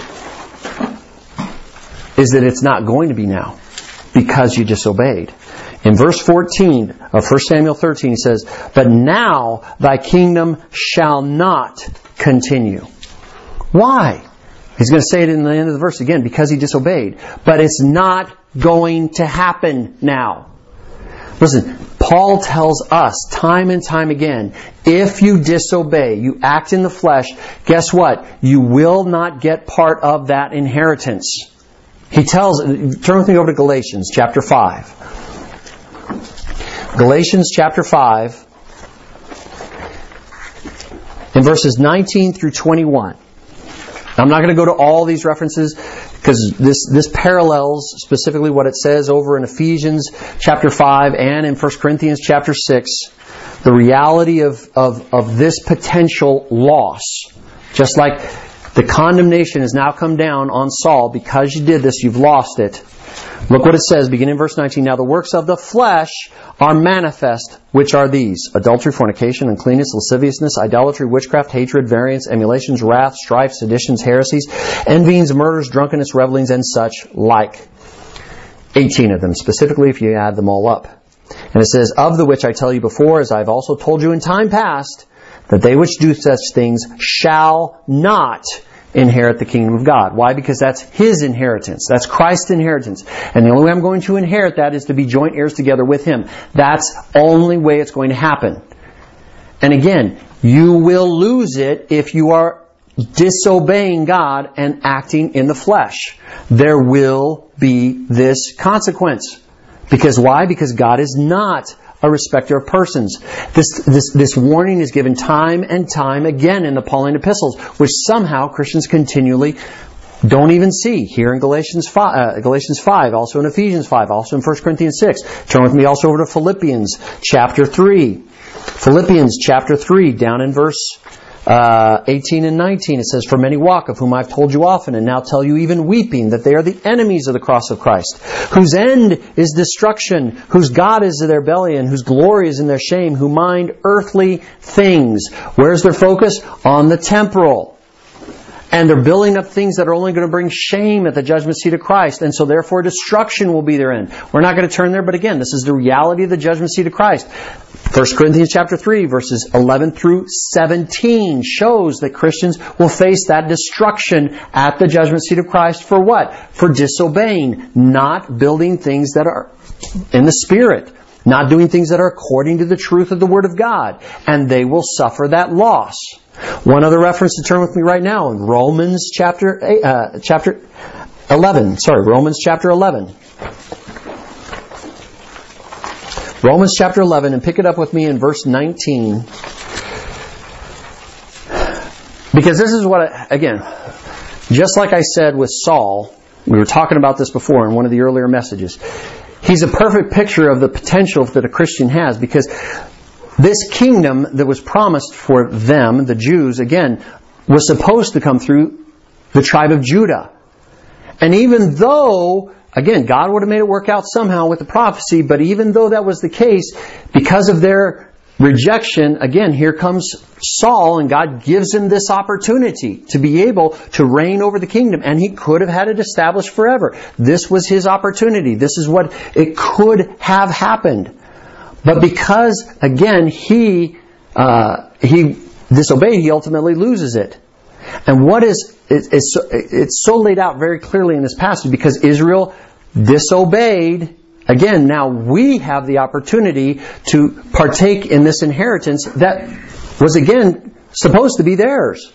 is that it's not going to be now because you disobeyed. In verse fourteen of First Samuel thirteen, he says, but now thy kingdom shall not continue. Why? He's going to say it in the end of the verse again, because he disobeyed. But it's not going to happen now. Listen, Paul tells us time and time again, if you disobey, you act in the flesh, guess what? You will not get part of that inheritance. He tells, turn with me over to Galatians chapter five. Galatians chapter five, in verses nineteen through twenty-one. I'm not going to go to all these references because this, this parallels specifically what it says over in Ephesians chapter five and in First Corinthians chapter six. The reality of, of, of this potential loss. Just like the condemnation has now come down on Saul because you did this, you've lost it. Look what it says, beginning in verse nineteen. Now the works of the flesh are manifest, which are these: adultery, fornication, uncleanness, lasciviousness, idolatry, witchcraft, hatred, variance, emulations, wrath, strife, seditions, heresies, envyings, murders, drunkenness, revelings, and such like. eighteen of them, specifically if you add them all up. And it says, of the which I tell you before, as I have also told you in time past, that they which do such things shall not inherit the kingdom of God. Why? Because that's His inheritance. That's Christ's inheritance. And the only way I'm going to inherit that is to be joint heirs together with Him. That's the only way it's going to happen. And again, you will lose it if you are disobeying God and acting in the flesh. There will be this consequence. Because why? Because God is not a respecter of persons. This, this, this warning is given time and time again in the Pauline epistles, which somehow Christians continually don't even see. Here in Galatians five, uh, Galatians five, also in Ephesians five, also in First Corinthians six. Turn with me also over to Philippians chapter three. Philippians chapter three, down in verse Uh, eighteen and nineteen, it says, for many walk, of whom I've told you often, and now tell you even weeping, that they are the enemies of the cross of Christ, whose end is destruction, whose God is their belly, and whose glory is in their shame, who mind earthly things. Where's their focus? On the temporal. And they're building up things that are only going to bring shame at the judgment seat of Christ. And so therefore destruction will be their end. We're not going to turn there, but again, this is the reality of the judgment seat of Christ. First Corinthians chapter three, verses eleven through seventeen shows that Christians will face that destruction at the judgment seat of Christ for what? For disobeying, not building things that are in the Spirit, not doing things that are according to the truth of the Word of God. And they will suffer that loss. One other reference to turn with me right now in Romans chapter eight, uh, chapter eleven. Sorry, Romans chapter eleven. Romans chapter eleven, and pick it up with me in verse nineteen. Because this is what, I, again, just like I said with Saul, we were talking about this before in one of the earlier messages. He's a perfect picture of the potential that a Christian has, because this kingdom that was promised for them, the Jews, again, was supposed to come through the tribe of Judah. And even though, again, God would have made it work out somehow with the prophecy, but even though that was the case, because of their rejection, again, here comes Saul, and God gives him this opportunity to be able to reign over the kingdom. And he could have had it established forever. This was his opportunity. This is what it could have happened. But because, again, he uh, he disobeyed, he ultimately loses it. And what is it, it's, so, it's so laid out very clearly in this passage, because Israel disobeyed. Again, now we have the opportunity to partake in this inheritance that was, again, supposed to be theirs.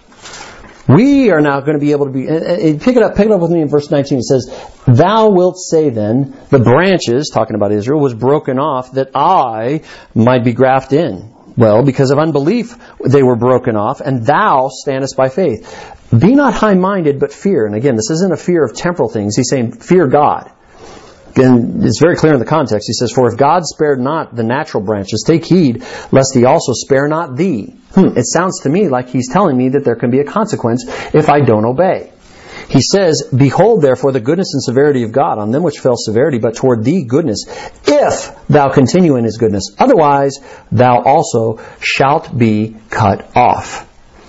We are now going to be able to be... And pick it up, pick it up with me in verse nineteen. It says, "Thou wilt say then, the branches," talking about Israel, "was broken off that I might be grafted in. Well, because of unbelief they were broken off, and thou standest by faith. Be not high-minded, but fear." And again, this isn't a fear of temporal things. He's saying, fear God. And it's very clear in the context. He says, "For if God spared not the natural branches, take heed, lest He also spare not thee." Hmm, it sounds to me like He's telling me that there can be a consequence if I don't obey. He says, "Behold therefore the goodness and severity of God, on them which fell severity, but toward thee goodness, if thou continue in His goodness. Otherwise thou also shalt be cut off."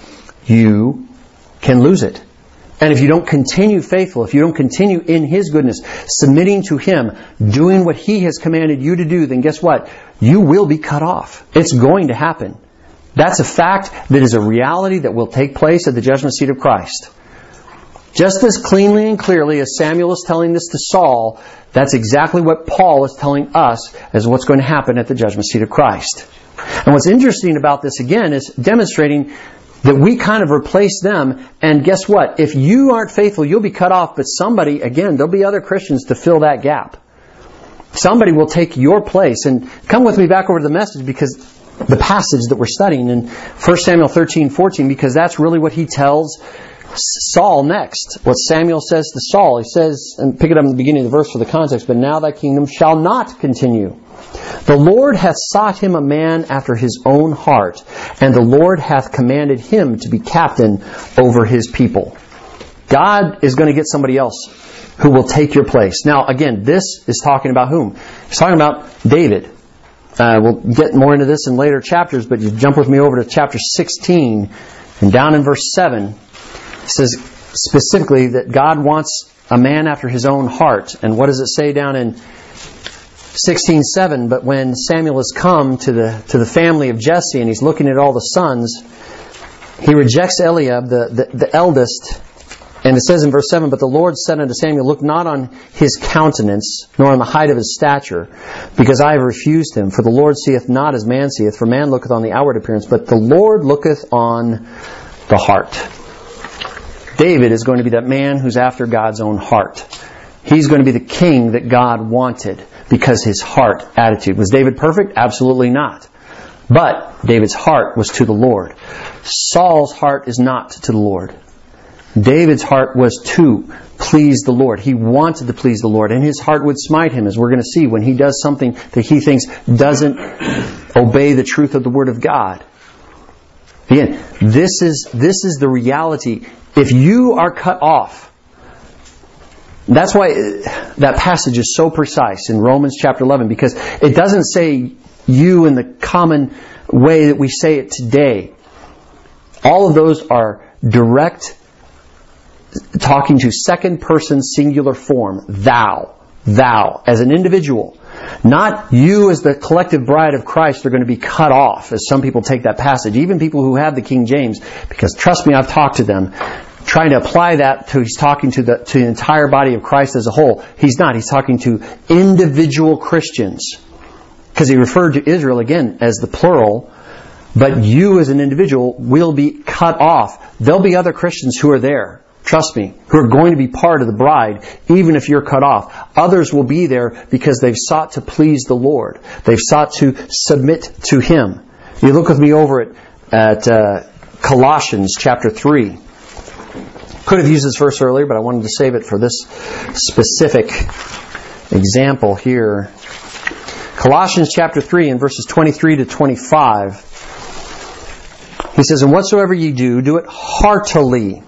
You can lose it. And if you don't continue faithful, if you don't continue in His goodness, submitting to Him, doing what He has commanded you to do, then guess what? You will be cut off. It's going to happen. That's a fact that is a reality that will take place at the judgment seat of Christ. Just as cleanly and clearly as Samuel is telling this to Saul, that's exactly what Paul is telling us as what's going to happen at the judgment seat of Christ. And what's interesting about this, again, is demonstrating that we kind of replace them. And guess what? If you aren't faithful, you'll be cut off. But somebody, again, there'll be other Christians to fill that gap. Somebody will take your place. And come with me back over to the message, because the passage that we're studying in First Samuel thirteen fourteen, because that's really what he tells Saul next. What Samuel says to Saul. He says, and pick it up in the beginning of the verse for the context, "But now thy kingdom shall not continue. The Lord hath sought him a man after his own heart, and the Lord hath commanded him to be captain over his people." God is going to get somebody else who will take your place. Now, again, this is talking about whom? He's talking about David. Uh, we'll get more into this in later chapters, but you jump with me over to chapter sixteen, and down in verse seven, it says specifically that God wants a man after His own heart. And what does it say down in sixteen seven? "But when Samuel has come to the to the family of Jesse, and he's looking at all the sons, he rejects Eliab, the, the, the eldest. And it says in verse seven, "But the Lord said unto Samuel, Look not on his countenance, nor on the height of his stature, because I have refused him. For the Lord seeth not as man seeth, for man looketh on the outward appearance, but the Lord looketh on the heart." David is going to be that man who's after God's own heart. He's going to be the king that God wanted, because his heart attitude. Was David perfect? Absolutely not. But David's heart was to the Lord. Saul's heart is not to the Lord. David's heart was to please the Lord. He wanted to please the Lord, and his heart would smite him, as we're going to see, when he does something that he thinks doesn't obey the truth of the Word of God. Again, this is this is the reality. If you are cut off, that's why that passage is so precise in Romans chapter eleven, because it doesn't say you in the common way that we say it today. All of those are direct, talking to second person singular form. Thou. Thou. As an individual. Not you as the collective bride of Christ are going to be cut off, as some people take that passage. Even people who have the King James. Because trust me, I've talked to them. Trying to apply that to, he's talking to the, to the entire body of Christ as a whole. He's not. He's talking to individual Christians. Because he referred to Israel, again, as the plural. But you as an individual will be cut off. There'll be other Christians who are there. Trust me, who are going to be part of the bride, even if you're cut off. Others will be there because they've sought to please the Lord. They've sought to submit to Him. You look with me over at, at uh, Colossians chapter three. Could have used this verse earlier, but I wanted to save it for this specific example here. Colossians chapter three and verses twenty-three to twenty-five. He says, "And whatsoever ye do, do it heartily."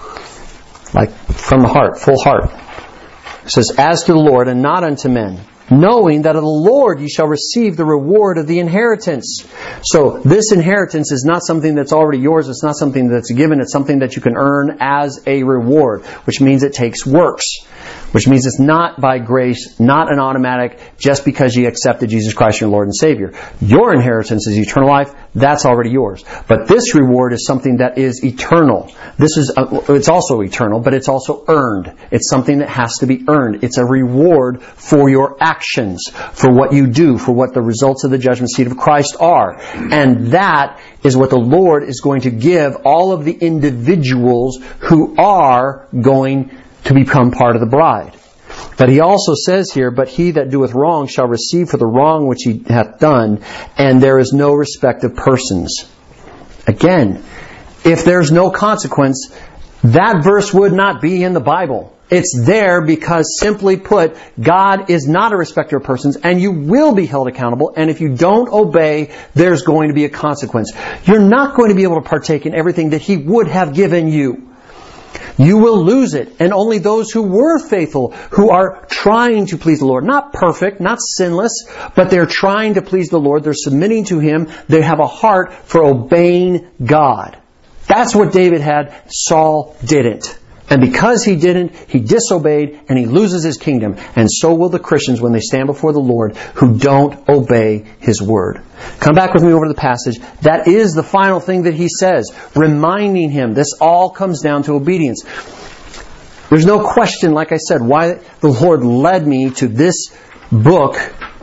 Like from the heart, full heart. It says, "As to the Lord, and not unto men, knowing that of the Lord ye shall receive the reward of the inheritance." So this inheritance is not something that's already yours. It's not something that's given. It's something that you can earn as a reward, which means it takes works. Which means it's not by grace, not an automatic, just because you accepted Jesus Christ your Lord and Savior. Your inheritance is eternal life. That's already yours. But this reward is something that is eternal. This is, uh, it's also eternal, but it's also earned. It's something that has to be earned. It's a reward for your actions, for what you do, for what the results of the judgment seat of Christ are. And that is what the Lord is going to give all of the individuals who are going to become part of the bride. But he also says here, "But he that doeth wrong shall receive for the wrong which he hath done, and there is no respect of persons." Again, if there's no consequence, that verse would not be in the Bible. It's there because, simply put, God is not a respecter of persons, and you will be held accountable, and if you don't obey, there's going to be a consequence. You're not going to be able to partake in everything that He would have given you. You will lose it. And only those who were faithful, who are trying to please the Lord, not perfect, not sinless, but they're trying to please the Lord, they're submitting to Him, they have a heart for obeying God. That's what David had. Saul didn't. And because he didn't, he disobeyed and he loses his kingdom. And so will the Christians when they stand before the Lord who don't obey His word. Come back with me over to the passage. That is the final thing that he says, reminding him. This all comes down to obedience. There's no question, like I said, why the Lord led me to this book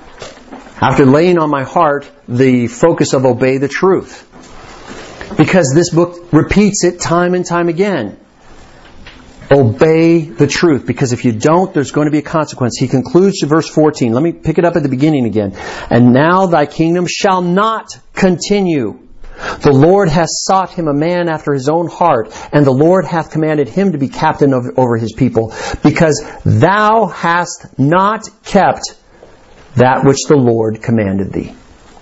after laying on my heart the focus of obey the truth. Because this book repeats it time and time again. Obey the truth, because if you don't, there's going to be a consequence. He concludes to verse fourteen. Let me pick it up at the beginning again. "And now thy kingdom shall not continue. The Lord hath sought him a man after his own heart, and the Lord hath commanded him to be captain of, over his people, because thou hast not kept that which the Lord commanded thee."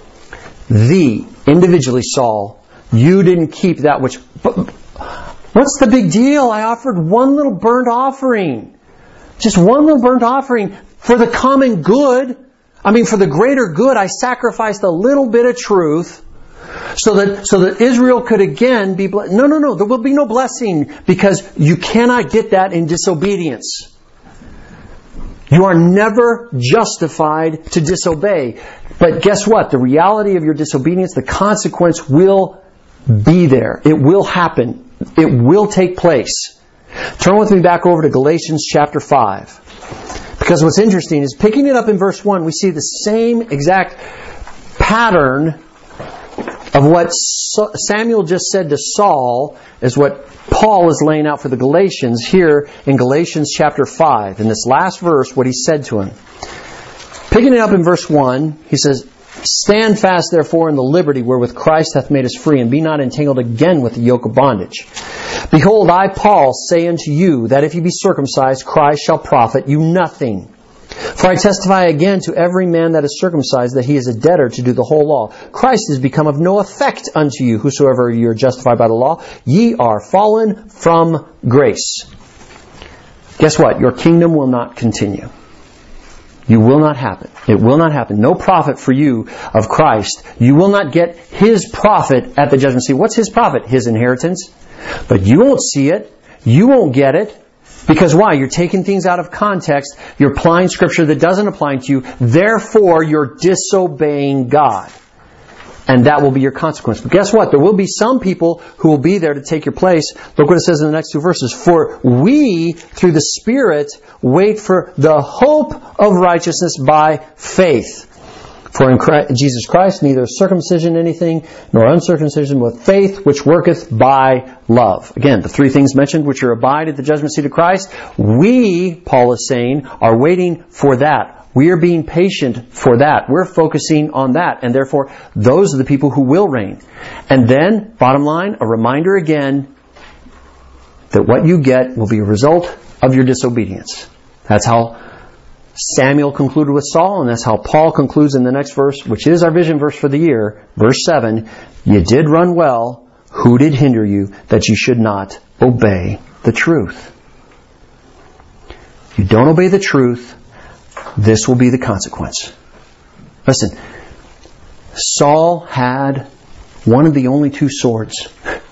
Thee, individually, Saul, you didn't keep that which... What's the big deal? I offered one little burnt offering. Just one little burnt offering for the common good. I mean, for the greater good, I sacrificed a little bit of truth so that so that Israel could again be blessed. No, no, no. There will be no blessing because you cannot get that in disobedience. You are never justified to disobey. But guess what? The reality of your disobedience, the consequence will be there. It will happen. It will take place. Turn with me back over to Galatians chapter five. Because what's interesting is picking it up in verse one, we see the same exact pattern of what Samuel just said to Saul is what Paul is laying out for the Galatians here in Galatians chapter five. In this last verse, what he said to him. Picking it up in verse one, he says, "Stand fast, therefore, in the liberty wherewith Christ hath made us free, and be not entangled again with the yoke of bondage. Behold, I, Paul, say unto you, that if ye be circumcised, Christ shall profit you nothing. For I testify again to every man that is circumcised, that he is a debtor to do the whole law. Christ is become of no effect unto you, whosoever ye are justified by the law. Ye are fallen from grace." Guess what? Your kingdom will not continue. You will not happen. It will not happen. No profit for you of Christ. You will not get His profit at the judgment seat. What's His profit? His inheritance. But you won't see it. You won't get it. Because why? You're taking things out of context. You're applying Scripture that doesn't apply to you. Therefore, you're disobeying God. And that will be your consequence. But guess what? There will be some people who will be there to take your place. Look what it says in the next two verses. "For we, through the Spirit, wait for the hope of righteousness by faith. For in Christ, Jesus Christ, neither circumcision anything, nor uncircumcision, with faith which worketh by love." Again, the three things mentioned which are abide at the judgment seat of Christ. We, Paul is saying, are waiting for that. We are being patient for that. We're focusing on that. And therefore, those are the people who will reign. And then, bottom line, a reminder again that what you get will be a result of your disobedience. That's how Samuel concluded with Saul, and that's how Paul concludes in the next verse, which is our vision verse for the year, verse seven. You did run well. Who did hinder you that you should not obey the truth? If you don't obey the truth, this will be the consequence. Listen, Saul had one of the only two swords.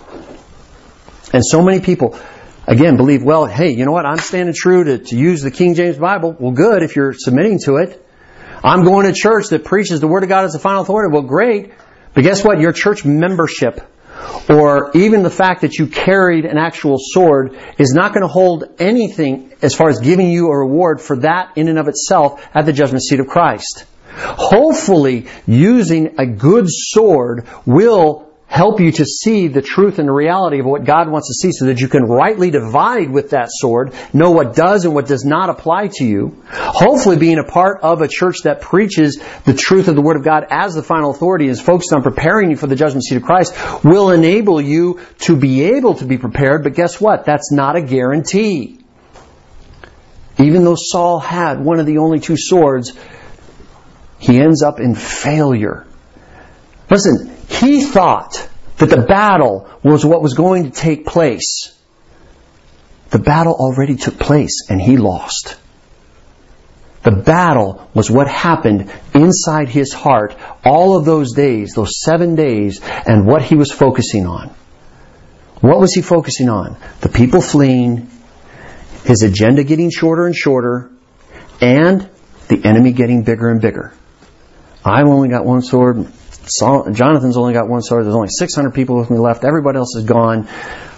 And so many people, again, believe, well, hey, you know what? I'm standing true to, to use the King James Bible. Well, good if you're submitting to it. I'm going to church that preaches the Word of God as the final authority. Well, great. But guess what? Your church membership, or even the fact that you carried an actual sword, is not going to hold anything as far as giving you a reward for that in and of itself at the judgment seat of Christ. Hopefully, using a good sword will help you to see the truth and the reality of what God wants to see, so that you can rightly divide with that sword, know what does and what does not apply to you. Hopefully, being a part of a church that preaches the truth of the Word of God as the final authority, is focused on preparing you for the judgment seat of Christ, will enable you to be able to be prepared. But guess what? That's not a guarantee. Even though Saul had one of the only two swords, he ends up in failure. Listen, he thought that the battle was what was going to take place. The battle already took place and he lost. The battle was what happened inside his heart all of those days, those seven days, and what he was focusing on. What was he focusing on? The people fleeing, his agenda getting shorter and shorter, and the enemy getting bigger and bigger. I've only got one sword. Saul, Jonathan's only got one sword. There's only six hundred people with me left. Everybody else is gone.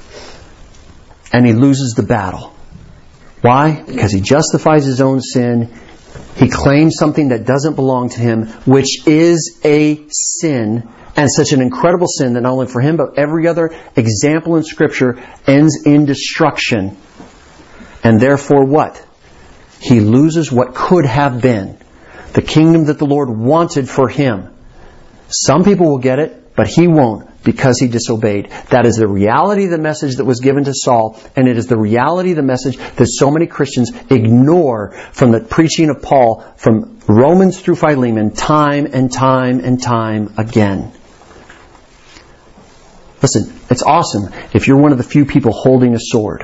And he loses the battle. Why? Because he justifies his own sin. He claims something that doesn't belong to him, which is a sin, and such an incredible sin that not only for him, but every other example in Scripture ends in destruction. And therefore what? He loses what could have been the kingdom that the Lord wanted for him. Some people will get it, but he won't, because he disobeyed. That is the reality of the message that was given to Saul, and it is the reality of the message that so many Christians ignore from the preaching of Paul, from Romans through Philemon, time and time and time again. Listen, it's awesome if you're one of the few people holding a sword.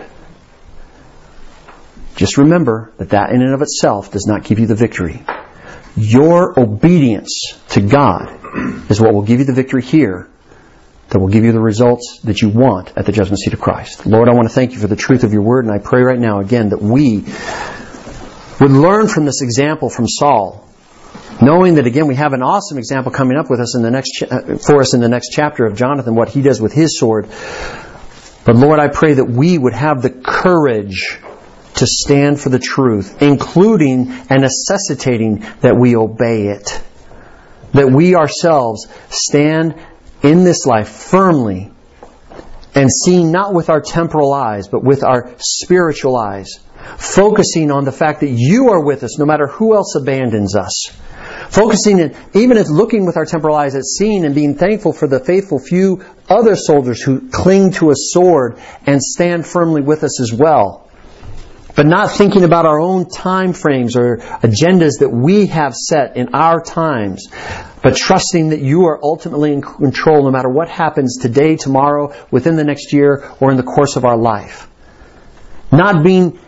Just remember that that in and of itself does not give you the victory. Your obedience to God is what will give you the victory here, that will give you the results that you want at the judgment seat of Christ. Lord, I want to thank you for the truth of your word, and I pray right now again that we would learn from this example from Saul, knowing that again we have an awesome example coming up with us in the next cha- for us in the next chapter of Jonathan, what he does with his sword. But Lord, I pray that we would have the courage to stand for the truth, including and necessitating that we obey it. That we ourselves stand in this life firmly and seeing not with our temporal eyes, but with our spiritual eyes, focusing on the fact that you are with us no matter who else abandons us. Focusing in, even as looking with our temporal eyes at seeing and being thankful for the faithful few other soldiers who cling to a sword and stand firmly with us as well. But not thinking about our own time frames or agendas that we have set in our times, but trusting that you are ultimately in control no matter what happens today, tomorrow, within the next year, or in the course of our life. Not being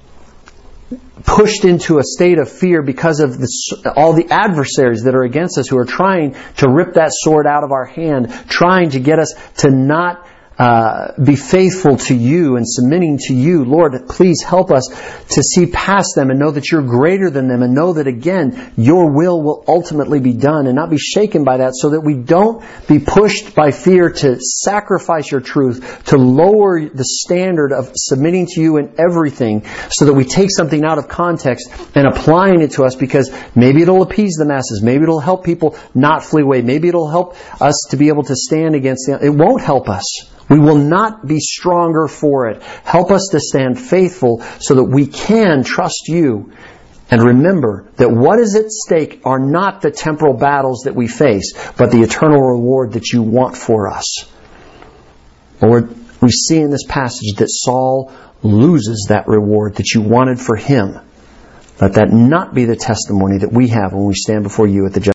pushed into a state of fear because of the, all the adversaries that are against us, who are trying to rip that sword out of our hand, trying to get us to not Uh, be faithful to you and submitting to you. Lord, please help us to see past them and know that you're greater than them, and know that again, your will will ultimately be done, and not be shaken by that, so that we don't be pushed by fear to sacrifice your truth, to lower the standard of submitting to you in everything, so that we take something out of context and applying it to us because maybe it'll appease the masses, maybe it'll help people not flee away, maybe it'll help us to be able to stand against the... It won't help us. We will not be stronger for it. Help us to stand faithful so that we can trust you. And remember that what is at stake are not the temporal battles that we face, but the eternal reward that you want for us. Lord, we see in this passage that Saul loses that reward that you wanted for him Let that not be the testimony that we have when we stand before you at the judgment.